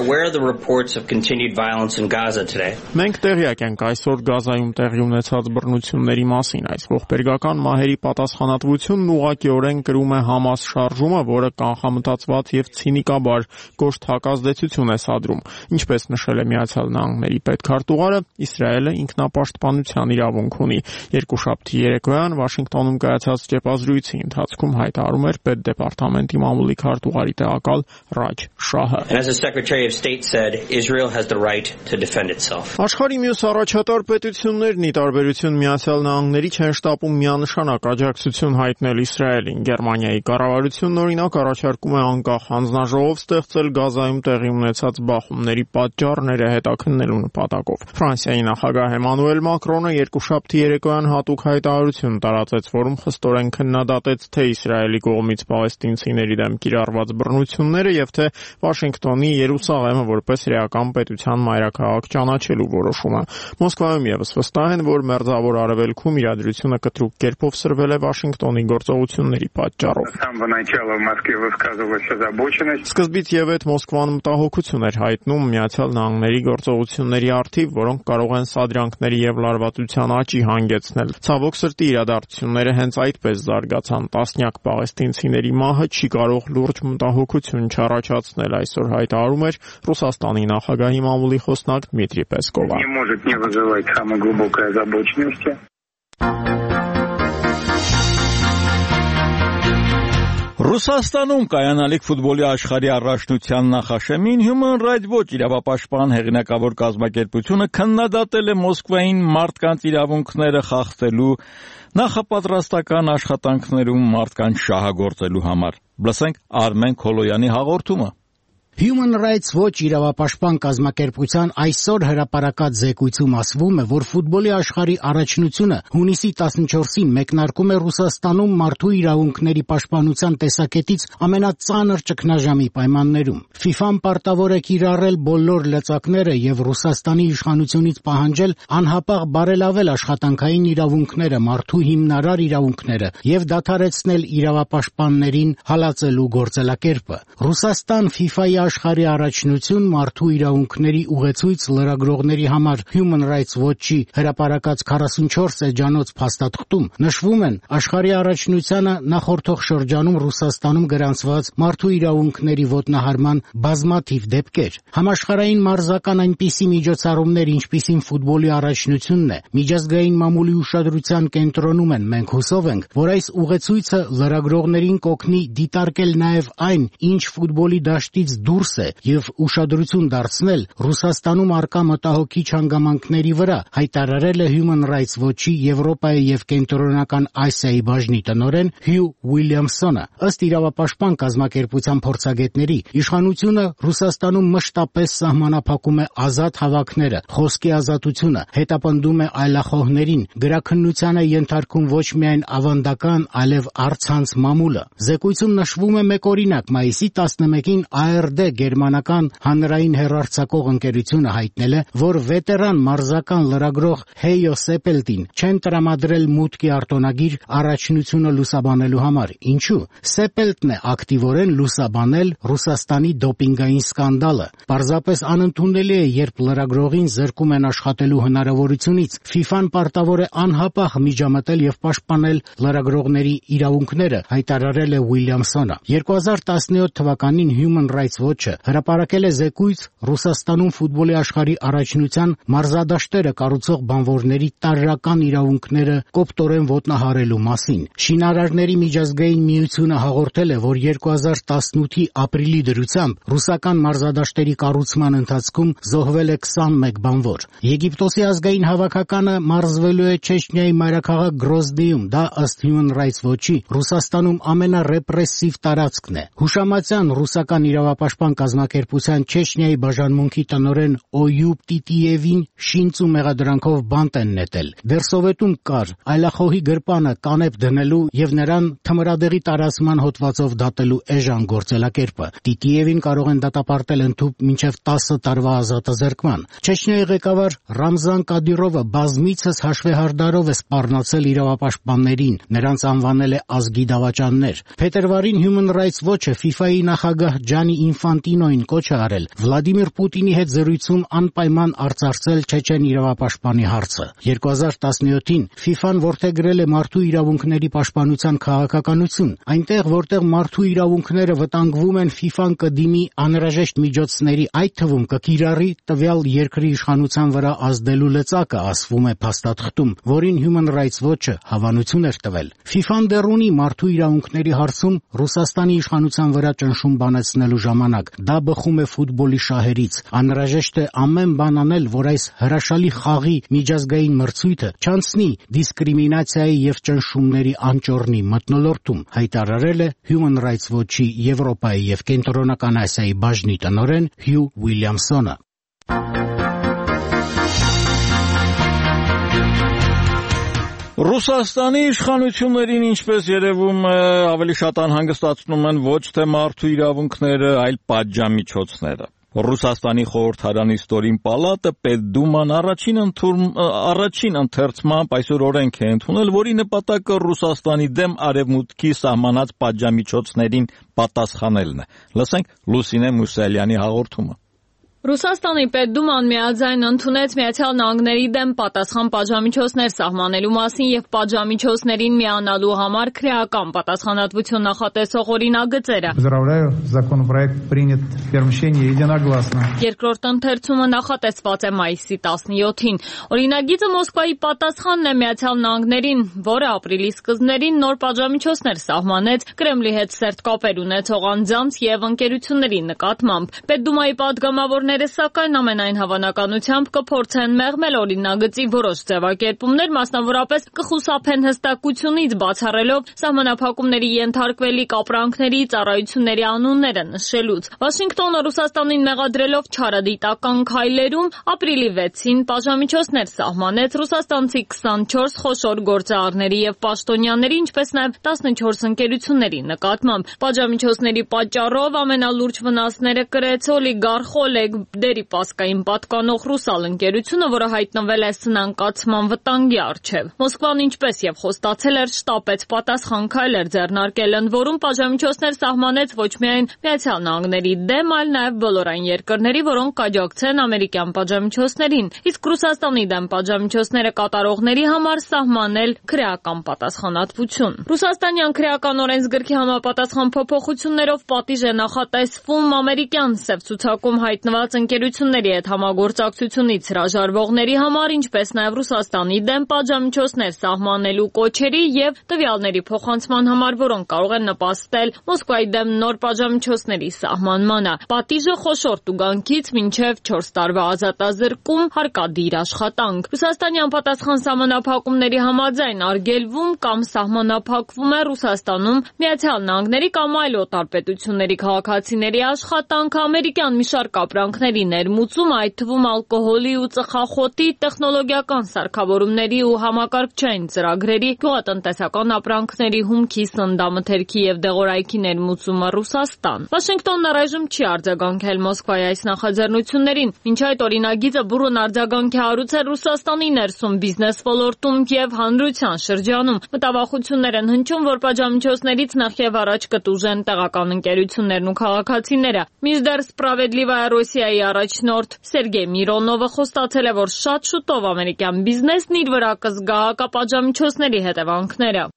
Մենք տեղյակ ենք այսօր Գազայում տեղի ունեցած բռնությունների մասին։ Այս ողբերգական մահերի պատասխանատվությունն ուղղակիորեն կրում է Համաս շարժումը, որը կանխամտածված եւ ցինիկաբար կոշտ հակազդեցություն է սադրում։ Ինչպես նշել է Միացյալ Նահանգների պետքարտուղարը, Իսրայելը ինքնապաշտպանության իրավունք ունի։ Երկուշաբթի երեկոյան Վաշինգտոնում կայացած ճեպազրույցի ընթացքում հայտարարում էր պետդեպարտամենտի մամուլի քարտուղարի տեղակալ Ռաջ Շահը։ Աշխարհի մյուս առաջատար պետություններն ի տարբերություն Միացյալ Նահանգների չեն շտապում միանշանակ աջակցություն հայտնել Իսրայելին։ Գերմանիայի կառավարությունն օրինակ առաջարկում է անկախ հանձնաժողով ստեղծել Գազայում տեղի ունեցած բախումների պատճառները հետաքննելու նպատակով։ Ֆրանսիայի նախագահ Էմանուել Մակրոնը երկուշաբթի երեկոյան հատուկ հայտարարություն տարածեց, որում խստորեն քննադատեց թե Իսրայելի կողմից պաղեստինցիների դեմ կիրառված բռնությունները եւ թե Վաշինգտոնի Երուսաղեմը որպես հրեական պետության մայրաքաղաք ճանաչելու որոշումը։ Մոսկվայում եւս վստահ են, որ Մերձավոր Արևելքում իրադրությունը կտրուկ կերպով սրվել է Վաշինգտոնի գործողությունների պատճառով։ Սկզբից եւ այդ Մոսկվան մտահոգություն էր հայտնում Միացյալ Նահանգների գործողությունների առթիվ, որոնք կարող են սադրանքների եւ լարվածության աճի հանգեցնել։ Ցավոք սրտի իրադարձությունները հենց այդպես զարգացան։ Տասնյակ պաղեստինցիների մահը չի կարող լուրջ մտահոգություն չառաջացնել, այսօր հայտարարում էր Ռուսաստանի նախագահի մամուլի խոսնակ Դմիտրի Պեսկովը։ Не может не вызывать самой глубокой озабоченности. Ռուսաստանում կայանալիք ֆուտբոլի աշխարհի առաջնության նախաշեմին Human Rights Watch իրավապաշտպան հեղինակավոր կազմակերպությունը քննադատել է Մոսկվային մարդկանց իրավունքները խախտելու նախապատրաստական աշխատանքներում մարդկանց շահագործելու համար։ Լսենք Արմեն Քոլոյանի հաղորդումը։ Human Rights Watch իրավապաշտպան կազմակերպության այսօր հրապարակած զեկույցում ասվում է, որ ֆուտբոլի աշխարհի առաջնությունը հունիսի 14-ին մեկնարկում է Ռուսաստանում մարդու իրավունքների պաշտպանության տեսակետից ամենածանր ճգնաժամի պայմաններում։ FIFA-ն պարտավոր է կիրառել բոլոր լծակները եւ Ռուսաստանի իշխանությունից պահանջել անհապաղ բարելավել աշխատանքային իրավունքները, մարդու հիմնարար իրավունքները եւ դադարեցնել իրավապաշտպաններին հալածելու գործելակերպը։ Ռուսաստան FIFA-ի աշխարհի առաջնություն մարդու իրավունքների ուղեցույց լրագրողների համար Human Rights Watch-ի հրապարակած 44 էջանոց փաստաթղթում նշվում են աշխարհի առաջնությանը նախորդող շրջանում Ռուսաստանում գրանցված մարդու իրավունքների ոտնահարման բազմաթիվ դեպքեր։ Համաշխարհային մարզական այնպիսի միջոցառումներ, ինչպիսին ֆուտբոլի առաջնությունն է, միջազգային մամուլի ուշադրության կենտրոնում են։ Մենք հուսով ենք, որ այս ուղեցույցը լրագրողներին կօգնի դիտարկել նաև այն, ինչ ֆուտբոլի դաշտից դուրս է եւ ուշադրություն դարձնել Ռուսաստանում արկա մտահոգիչ հանգամանքների վրա, հայտարարել է Human Rights Watch-ի Եվրոպայի եւ Կենտրոնական Ասիայի բաժնի տնօրեն Հյու Ուիլյամսոնը։ Ըստ իրավապաշտպան կազմակերպության փորձագետների, իշխանությունը Ռուսաստանում մշտապես սահմանափակում է ազատ հավաքները, խոսքի ազատությունը, հետապնդում է այլախոհներին, գրաքննության է ենթարկում ոչ միայն ավանդական, այլև առցանց մամուլը։ Զեկույցում նշվում է մեկ օրինակ՝ մայիսի 11-ին ARD գերմանական հանրային հեռարձակող ընկերությունը հայտնել է, որ վետերան մարզական լրագրող Հեյո Սեպելտին չեն տրամադրել մուտքի արտոնագիր առաջնությունը լուսաբանելու համար։ Ինչու՞։ Սեպելտն է ակտիվորեն լուսաբանել Ռուսաստանի դոպինգային սկանդալը։ Պարզապես անընդունելի է, երբ լրագրողին զրկում են աշխատելու հնարավորությունից։ FIFA-ն պարտավոր է անհապաղ միջամտել եւ պաշտպանել լրագրողների իրավունքները, հայտարարել է Ուիլյամսոնը։ 2017 թվականին Human Rights Watch-ը հրապարակել է զեկույց Ռուսաստանում ֆուտբոլի աշխարհի առաջնության մարզադաշտերը կառուցող բանվորների տարրական իրավունքները կոպտորեն ոտնահարելու մասին։ Շինարարների միջազգային միությունը հաղորդել է, որ 2018-ի ապրիլի դրությամբ ռուսական մարզադաշտերի կառուցման ընթացքում զոհվել է 21 բանվոր։ Եգիպտոսի ազգային հավաքականը մարզվելու է Չեչնիայի մայրաքաղաք Գրոզնիում։ Դա ըստ Human Rights Watch-ի Ռուսաստանում ամենառեպրեսիվ տարածքն է։ Հուշամատյան ռուսական իրավապաշտպան կազմակերպության Չեչնիայի բաժանմունքի տնօրեն Օյուբ Տիտիևին շինծ ու մեղադրանքով բանտ են նետել։ Դեռ Սովետում կար այլախոհի գրպանը կանեպ դնելու եւ նրան թմրադեղի տարածման հոդվածով դատելու էժան գործելակերպը։ Տիտիևին կարող են դատապարտել ընդհուպ մինչև 10 տարվա ազատազրկման։ Չեչնիայի ղեկավար Ռամզան Կադիրովը բազմիցս հաշվեհարդարով է սպառնացել իրավապաշտպաններին, նրանց անվանել է ազգի դավաճաններ։ Փետրվարին Human Rights Watch-ը FIFA-ի նախագահ Ջանի Ինֆանտինոին կոչ է արել Վլադիմիր Պուտինի հետ զրույցում անպայման արծարծել չեչեն իրավապաշտպանի հարցը։ 2017-ին FIFA-ն որդեգրել է մարդու իրավունքների պաշտպանության քաղաքականություն։ Այնտեղ, որտեղ մարդու իրավունքները վտանգվում են, FIFA-ն կդիմի անհրաժեշտ միջոցների, այդ թվում կկիրառի տվյալ երկրի իշխանության վրա ազդելու լծակը, ասվում է փաստաթղթում, որին Human Rights Watch-ը հավանություն էր տվել։ FIFA-ն դեռ ունի մարդու իրավունքների հարցում Ռուսաստանի իշխանության վրա ճնշում բանեցնելու ժամանակ։ Դա բխում է ֆուտբոլի շահերից։ Անհրաժեշտ է ամեն բան անել, որ այս հրաշալի խաղի միջազգային մրցույթը չանցնի դիսկրիմինացիայի եւ ճնշումների անճոռնի մթնոլորտում, հայտարարել է Human Rights Watch-ի Եվրոպայի եւ Կենտրոնական Ասիայի բաժնի տնօրեն Հյու Ուիլյամսոնը։ Ռուսաստանի իշխանություններին, ինչպես երևում է, ավելի շատ անհանգստացնում են ոչ թե մարդու իրավունքները, այլ պատժամիջոցները։ Ռուսաստանի խորհրդարանի ստորին պալատը Պետդուման առաջին ընթերցմամբ այսօր օրենք է ընդունել, որի նպատակը Ռուսաստանի դեմ արևմուտքի սահմանած պատժամիջոցներին պատասխանելն է։ Լսենք Լուսինե Մուսալյանի հաղորդումը։ Ռուսաստանի Պետդուման միաձայն ընդունեց Միացյալ Նահանգների դեմ պատասխան պատժամիջոցներ սահմանելու մասին եւ պատժամիջոցներին միանալու համար քրեական պատասխանատվություն նախատեսող օրինագծերը։ Поздравляю, законопроект принят в первом чтении единогласно. Երկրորդ ընթերցումը նախատեսված է մայիսի 17-ին։ Օրինագիծը Մոսկվայի պատասխանն է Միացյալ Նահանգներին, որը ապրիլի սկզբներին նոր պատժամիջոցներ սահմանեց Կրեմլի հետ սերտ կապեր ունեցող անձանց եւ ընկերությունների նկատմամբ։ Պետդումայի պատգամավորները սակայն ամենայն հավանականությամբ կփորձեն մեղմել օրինագծի որոշ ձևակերպումներ, մասնավորապես կխուսափեն հստակությունից բացառելով սահմանափակումների ենթարկվելիք ապրանքների, ծառայությունների անունները նշելուց։ Վաշինգտոնը Ռուսաստանին մեղադրելով չարադիտական քայլերում ապրիլի 6-ին պատժամիջոցներ սահմանեց ռուսաստանցի 24 խոշոր գործարարների եւ պաշտոնյաների, ինչպես նաեւ 14 ընկերությունների նկատմամբ։ Պատժամիջոցների պատճառով ամենալուրջ վնասները կրեց օլիգարխ Օլեգ Դերիպասկային պատկանող ռուսալ ընկերությունը, որը հայտնվել է սնանկացման վտանգի առջև։ Մոսկվան ինչպես եւ խոստացել էր շտապեց պատասխան քայլեր ձեռնարկել, ընդ որում պատժամիջոցներ սահմանեց ոչ միայն Միացյալ Նահանգների դեմ, այլ նաեւ բոլոր այն երկրների, որոնք կաջակցեն ամերիկյան պատժամիջոցներին, իսկ Ռուսաստանի դեմ պատժամիջոցները կատարողների համար սահմանել քրեական պատասխանատվություն։ Ռուսաստանյան քրեական օրենսգրքի համապատասխան փոփոխություններով պատիժ է նախատեսվում ամերիկյան սև ցուցակում հայտնված ընկերությունների հետ համագործակցությունից հրաժարվողների համար, ինչպես նաև Ռուսաստանի դեմ պատժամիջոցներ սահմանելու կոչերի եւ տվյալների փոխանցման համար, որոնք կարող են նպաստել Մոսկվայի դեմ նոր պատժամիջոցների սահմանմանը։ Պատիժը խոշոր տուգանքից մինչև 4 տարվա ազատազրկում, հարկադիր աշխատանք։ Ռուսաստանյան պատասխան սահմանափակումների համաձայն արգելվում կամ սահմանափակվում է Ռուսաստանում Միացյալ Նահանգների կամ այլ օտար պետությունների քաղաքացիների աշխատանք, ամերիկյան մի շարք ապրանքների ներմուծում, այդ թվում ալկոհոլի ու ծխախոտի, տեխնոլոգիական սարքավորումների ու համակարգչային ծրագրերի, գյուղատնտեսական ապրանքների, հումքի, սննդամթերքի եւ դեղորայքի ներմուծումը Ռուսաստան։ Վաշինգտոնն առայժմ չի արձագանքել Մոսկվայի այս նախաձեռնություններին։ Մինչ այդ օրինագիծը բուռն արձագանքի հարուցել Ռուսաստանի ներսում բիզնես ոլորտում եւ հանրության շրջանում։ Մտավախություններ են հնչում, որ պատժամիջոցներից նախ եւ առաջ կտուժեն տեղական ընկերություններն ու քաղաքացիները։ Մինչդեռ Սպրավեդլիվայա Ռոսիայի առաջնորդ Սերգեյ Միրոնովը խոստացել է, որ շատ շուտով ամերիկյան բիզնեսն իր վրա կզգա հակապատժամիջոցների հետևանքները։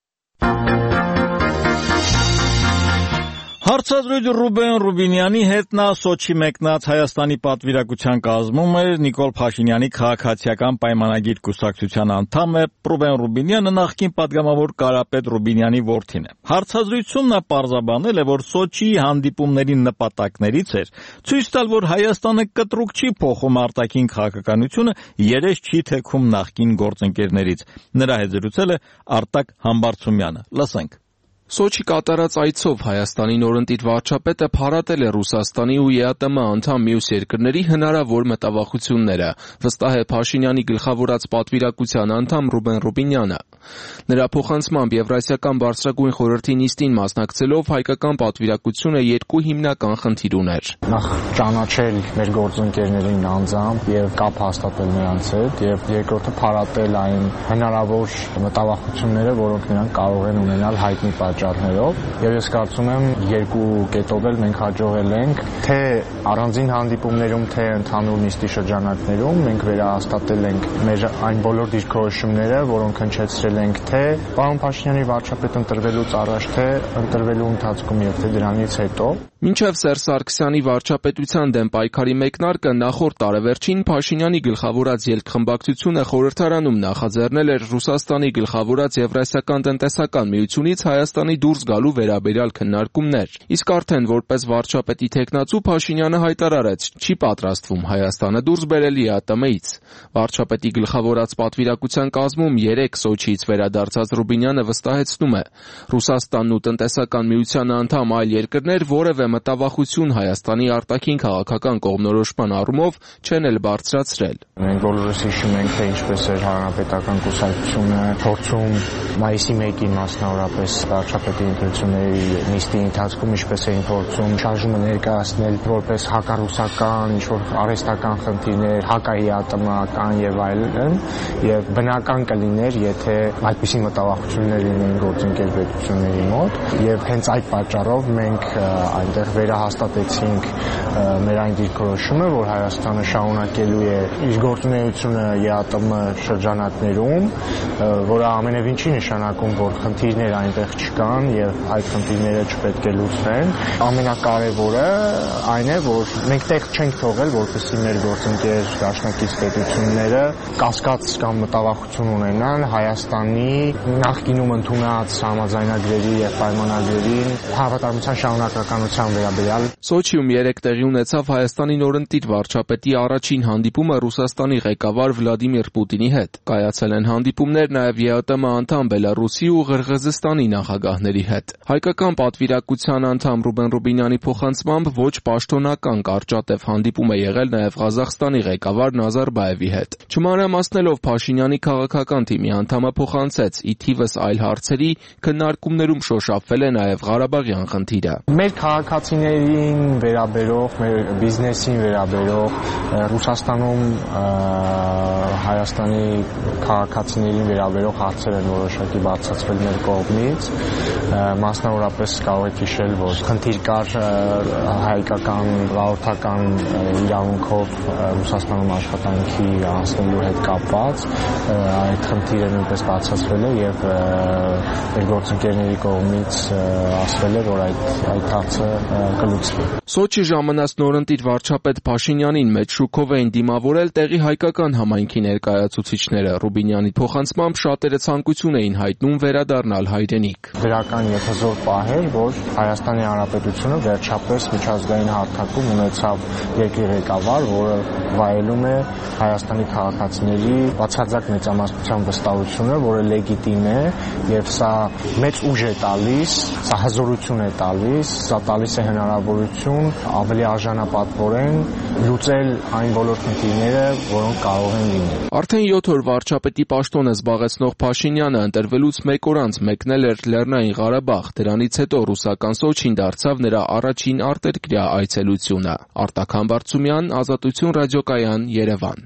Հարցազրույց Ռուբեն Ռուբինյանի հետ նա Սոչի մեկնած Հայաստանի պատվիրակության կազմում էր Նիկոլ Փաշինյանի քաղաքացիական պայմանագիր կուսակցության անդամ է։ Ռուբեն Ռուբինյանը նախկին պատգամավոր Կարապետ Ռուբինյանի որդին է։ Հարցազրույցում նա պարզաբանել է, որ Սոչիի հանդիպումների նպատակներից էր ցույց տալ, որ Հայաստանը կտրուկ չի փոխում արտաքին քաղաքականությունը, երես չի թեքում նախկին գործընկերներից։ Նրա հետ զրուցել է Արտակ Համբարձումյանը։ Լսենք։ Սոչի կատարած այցով Հայաստանի նորընտիր վարչապետը փառատել է Ռուսաստանի ու ԵԱՏՄ անդամ մյուս երկրների հնարավոր մտավախությունները, վստահ է Փաշինյանի գլխավորած պատվիրակության անդամ Ռուբեն Ռուբինյանը։ Նրա փոխանցմամբ Եվրասիական բարձրագույն խորհրդի նիստին մասնակցելով հայկական պատվիրակությունը երկու հիմնական խնդիր ուներ։ Նախ ճանաչել մեր գործընկերներին անձամբ եւ կապ հաստատել նրանց հետ, եւ երկրորդը փառատել այն հնարավոր մտավախությունները, որոնք նրանք կարող են ունենալ հայտնի պատճառներով, եւ ես կարծում եմ երկու կետով էլ մենք հաջողել ենք թե առանձին հանդիպումներում, թե ընդհանուր նիստի շրջանակներում մենք վերահաստատել ենք մեր այն բոլոր դիրքորոշումները, որոնք հնչեցրել ենք թե պարոն Փաշինյանի վարչապետ ընտրվելուց առաջ, թե ընտրվելու ընթացքում եւ թե դրանից հետո։ Մինչև Սերժ Սարգսյանի վարչապետության դեմ պայքարի մեկնարկը նախորդ տարեվերջին Փաշինյանի գլխավորած ելքխմբակցությունը խորհրդարանում նախաձեռնել էր Ռուսաստանի գլխավորած Եվրասիական տնտեսական միությունից Հայաստանի դուրս գալու վերաբերյալ քննարկումներ։ Իսկ արդեն որպես վարչապետի թեկնածու Փաշինյանը հայտարարեց, չի պատրաստվում Հայաստանը դուրս բերել ԵԱՏՄ-ից։ Վարչապետի գլխավորած պատվիրակության կազմում 3 Սոչիից վերադարձած Ռուբինյանը վստահեցնում է, Ռուսաստանն ու տնտեսական միության անդամ այլ երկրներ որևէ մտավախություն Հայաստանի արտաքին քաղաքական կողմնորոշման առումով չեն էլ բարձրացրել։ Մենք բոլորս հիշում ենք, թե ինչպես էր Հանրապետական կուսակցությունը փորձում մայիսի 1-ին մասնավորապես վարչապետի ընտրությունների նիստի ընթացքում ինչպես էին փորձում շարժումը ներկայացնել որպես հակառուսական, ինչ-որ արհեստական խնդիրներ, հակահիատմական եւ այլն, եւ բնական կլիներ, եթե այդպիսի մտավախություններ լինեին գործընկեր պետությունների մոտ, եւ հենց այդ պատճառով մենք այնտեղ վերահաստատեցինք մեր այն դիրքորոշումը, որ Հայաստանը շարունակելու է իր գործունեությունը ԵԱՏՄ շրջանակներում, որը ամենևին չի նշանակում, որ խնդիրներ այնտեղ չկան եւ այդ խնդիրները չպետք է լուծվեն։ Ամենակարևորը այն է, որ մենք տեղ չենք թողել, որպեսզի մեր գործընկեր դաշնակից պետությունները կասկած կամ մտավախություն ունենան Հայաստանի նախկինում ընդունած համաձայնագրերի եւ պայմանագրերին հավատարմության շարունակականության վերաբերյալ։ Սոչիում երեկ տեղի ունեցավ Հայաստանի նորընտիր վարչապետի առաջին հանդիպումը Ռուսաստանի ղեկավար Վլադիմիր Պուտինի հետ։ Կայացել են հանդիպումներ նաև ԵԱՏՄ անդամ Բելարուսի ու Ղրղըզստանի նախագահների հետ։ Հայկական պատվիրակության անդամ Ռուբեն Ռուբինյանի փոխանցմամբ ոչ պաշտոնական կարճատև հանդիպում է եղել նաև Ղազախստանի ղեկավար Նազարբաևի հետ։ Չմանրամասնելով Փաշինյանի քաղաքական թիմի անդամը փոխանցեց ի թիվս այլ հարցերի քննարկումներում շոշափվել է նաև Ղարաբաղյան խնդիրը։ Մեր քաղաքացիներին վերաբերող, մեր բիզնեսին վերաբերող Ռուսաստանում Հայաստանի քաղաքացիներին վերաբերող հարցեր են որոշակի բարձրացվել մեր կողմից, մասնավորապես կարող եք հիշել, որ խնդիր կար հայկական վարորդական իրավունքով Ռուսաստանում աշխատանքի անցնելու հետ կապված, այդ խնդիրը նույնպես բարձրացվել է եւ մեր գործընկերների կողմից ասվել է, որ այդ հարցը կլուծվի։ Սոչի ժամանած նորընտիր վարչապետ Փաշինյանին մեծ շուկով էին դիմավորել տեղի հայկական համայնքի ներկայացուցիչները։ Ռուբինյանի փոխանցմամբ շատերը ցանկություն էին հայտնում վերադառնալ հայրենիք։ Դրական եթեզոր պահ էր, որ Հայաստանի Հանրապետությունը վերջապես միջազգային հարթակում ունեցավ երկրի ղեկավար, որը վայելում է Հայաստանի քաղաքացիների բացարձակ մեծամասնության վստահությունը, որը լեգիտիմ է եւ սա մեծ ուժ է տալիս, սա հզորություն է տալիս, սա տալիս է հնարավորություն ավելի արժանապատվորեն լուծել այն բոլոր խնդիրները, որոնք կարող են լինել։ Արդեն 7 օր վարչապետի պաշտոնը զբաղեցնող Փաշինյանը ընտրվելուց մեկ օր անց մեկնել էր Լեռնային Ղարաբաղ, դրանից հետո ռուսական Սոչին դարձավ նրա առաջին արտերկրյա այցելությունը։ Արտակ Համբարձումյան, Ազատություն ռադիոկայան, Երևան։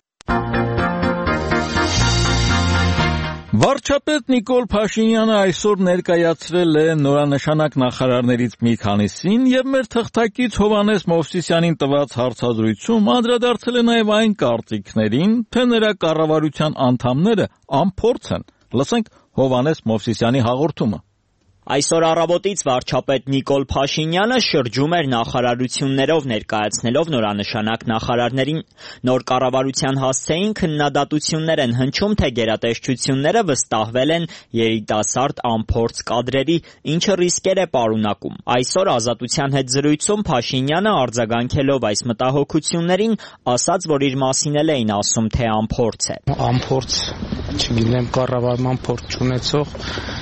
Վարչապետ Նիկոլ Փաշինյանը այսօր ներկայացրել է նորանշանակ նախարարներից մի քանիսին եւ մեր թղթակից Հովհաննես Մովսիսյանին տված հարցազրույցում անդրադարձել է նաեւ այն կարծիքներին, թե նրա կառավարության անդամները անփորձ են։ Լսենք Հովհաննես Մովսիսյանի հաղորդումը։ Այսօր առավոտից վարչապետ Նիկոլ Փաշինյանը շրջում էր նախարարություններով ներկայացնելով նորանշանակ նախարարներին։ Նոր կառավարության հասցեին քննադատություններ են հնչում, թե գերատեսչությունները վստահվել են երիտասարդ անփորձ կադրերի, ինչը ռիսկեր է պարունակում։ Այսօր Ազատության հետ զրույցում Փաշինյանը արձագանքելով այս մտահոգություններին ասաց, որ իր մասին էլ էին ասում, թե անփորձ է։ Անփորձ, չգիտեմ, կառավարման փորձ չունեցող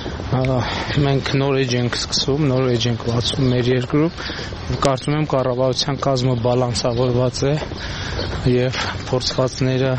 մենք նոր էջ ենք սկսում, նոր էջ ենք բացում մեր երկրում, կարծում եմ կառավարության կազմը բալանսավորված է եւ փորձվածները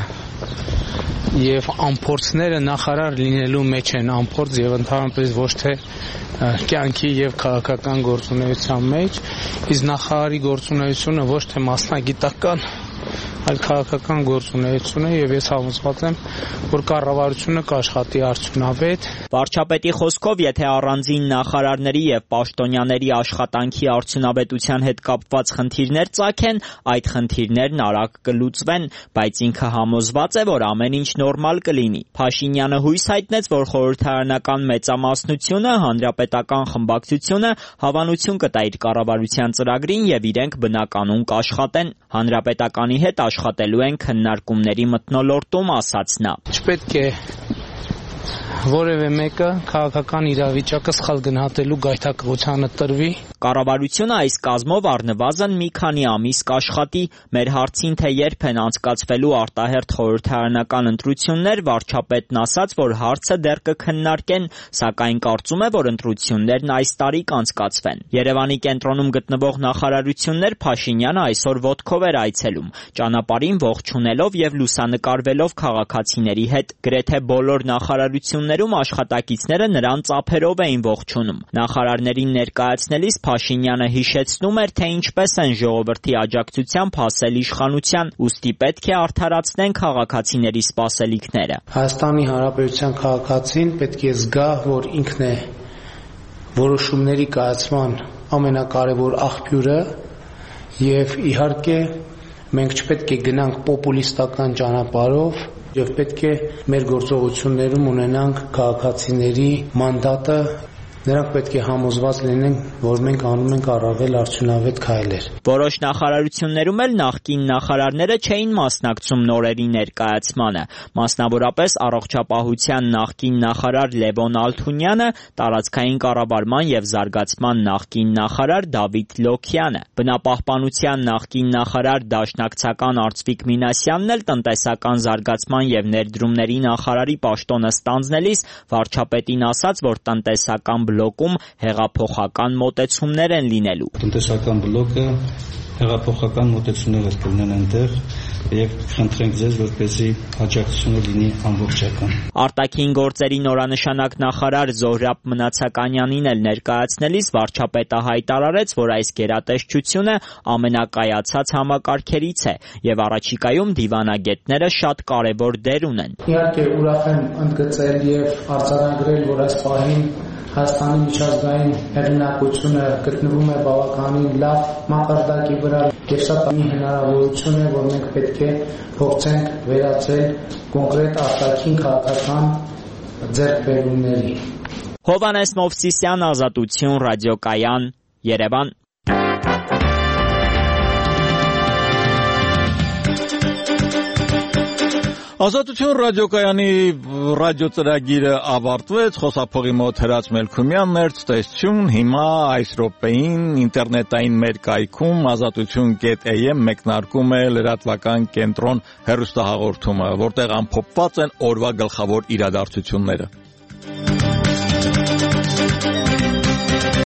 եւ անփորձները նախարար լինելու մեջ են անփորձ եւ ընդհանրապես ոչ թե կյանքի եւ քաղաքական գործունեության մեջ, իսկ նախարարի գործունեությունը ոչ թե մասնագիտական այլ քաղաքական գործունեություն է եւ ես համոզված եմ, որ կառավարությունը կաշխատի արդյունավետ։ Վարչապետի խոսքով, եթե առանձին նախարարների եւ պաշտոնյաների աշխատանքի արդյունավետության հետ կապված խնդիրներ ծագեն, այդ խնդիրներն արագ կլուծվեն, բայց ինքը համոզված է, որ ամեն ինչ նորմալ կլինի։ Փաշինյանը հույս հայտնեց, որ խորհրդարանական մեծամասնությունը, հանրապետական խմբակցությունը հավանություն կտա իր կառավարության ծրագրին եւ իրենք բնականon կաշխատեն։ Հանրապետականի հետ աշխատելու են քննարկումների մթնոլորտում, ասաց նա։ Չպետք է որևէ մեկը քաղաքական իրավիճակը սխալ գնահատելու գայթակղությանը տրվի։ Կառավարությունը այս կազմով առնվազն մի քանի ամիս կաշխատի։ Մեր հարցին, թե երբ են անցկացվելու արտահերթ խորհրդարանական ընտրություններ, վարչապետն ասաց, որ հարցը դեռ կքննարկեն, սակայն կարծում է, որ ընտրություններն այս տարի կանցկացվեն։ Երևանի կենտրոնում գտնվող նախարարություններ Փաշինյանը այսօր ոտքով էր այցելում, ճանապարհին ողջունելով եւ լուսանկարվելով քաղաքացիների հետ։ Գրեթե բոլոր նախարարությունները կենտրոններում աշխատակիցները նրան ծափերով էին ողջունում։ Նախարարներին ներկայացնելիս Փաշինյանը հիշեցնում էր, թե ինչպես են ժողովրդի աջակցությամբ հասել իշխանության, ուստի պետք է արդարացնեն քաղաքացիների սպասելիքները։ Հայաստանի Հանրապետության քաղաքացին պետք է զգա, որ ինքն է որոշումների կայացման ամենակարևոր աղբյուրը եւ իհարկե մենք չպետք է գնանք պոպուլիստական ճանապարհով եւ պետք է մեր գործողություններում ունենանք քաղաքացիների մանդատը նրանք պետք է համոզված լինեն, որ մենք անում ենք առավել արդյունավետ քայլեր։ Որոշ նախարարություններում էլ նախկին նախարարները չէին մասնակցում նորերի ներկայացմանը։ Մասնավորապես առողջապահության նախկին նախարար Լևոն Ալթունյանը, տարածքային կառավարման եւ զարգացման նախկին նախարար Դավիթ Լոքյանը, բնապահպանության նախկին նախարար Դաշնակցական Արծվիկ Մինասյանն էլ տնտեսական զարգացման եւ ներդրումների նախարարի պաշտոնը ստանձնելիս վարչապետին ասաց, որ տնտեսական բլոկում հեղափոխական մոտեցումներ են լինելու։ Տնտեսական բլոկը հեղափոխական մոտեցումներ կլինեն այնտեղ եւ խնդրենք ձեզ, որպեսզի աջակցությունը լինի ամբողջական։ Արտաքին գործերի նորանշանակ նախարար Զոհրաբ Մնացականյանին էլ ներկայացնելիս վարչապետը հայտարարեց, որ այս գերատեսչությունը ամենակայացած համակարգերից է եւ առաջիկայում դիվանագետները շատ կարեւոր դեր ունեն։ Իհարկե ուրախ եմ ընդգծել եւ արձանագրել, որ այս պահին Հայաստանի միջազգային հեղինակությունը գտնվում է բավականին լավ մակարդակի վրա եւ սա մի հնարավորություն է, որ մենք պետք է փորձենք վերացնել կոնկրետ արտաքին քաղաքական ձեռքբերումների։ Հովհաննես Մովսիսյան, Ազատություն, Ռադիոկայան, Երևան։ Ազատություն ռադիոկայանի ռադիոծրագիրը ավարտվեց, խոսափողի մոտ Հրաց Մելքումյանն էր, ցտեսություն, հիմա այս րոպեին ինտերնետային մեր կայքում azatutun.am մեկնարկում է լրատվական կենտրոն հեռուստահաղորդումը, որտեղ ամփոփված են օրվա գլխավոր իրադարձությունները։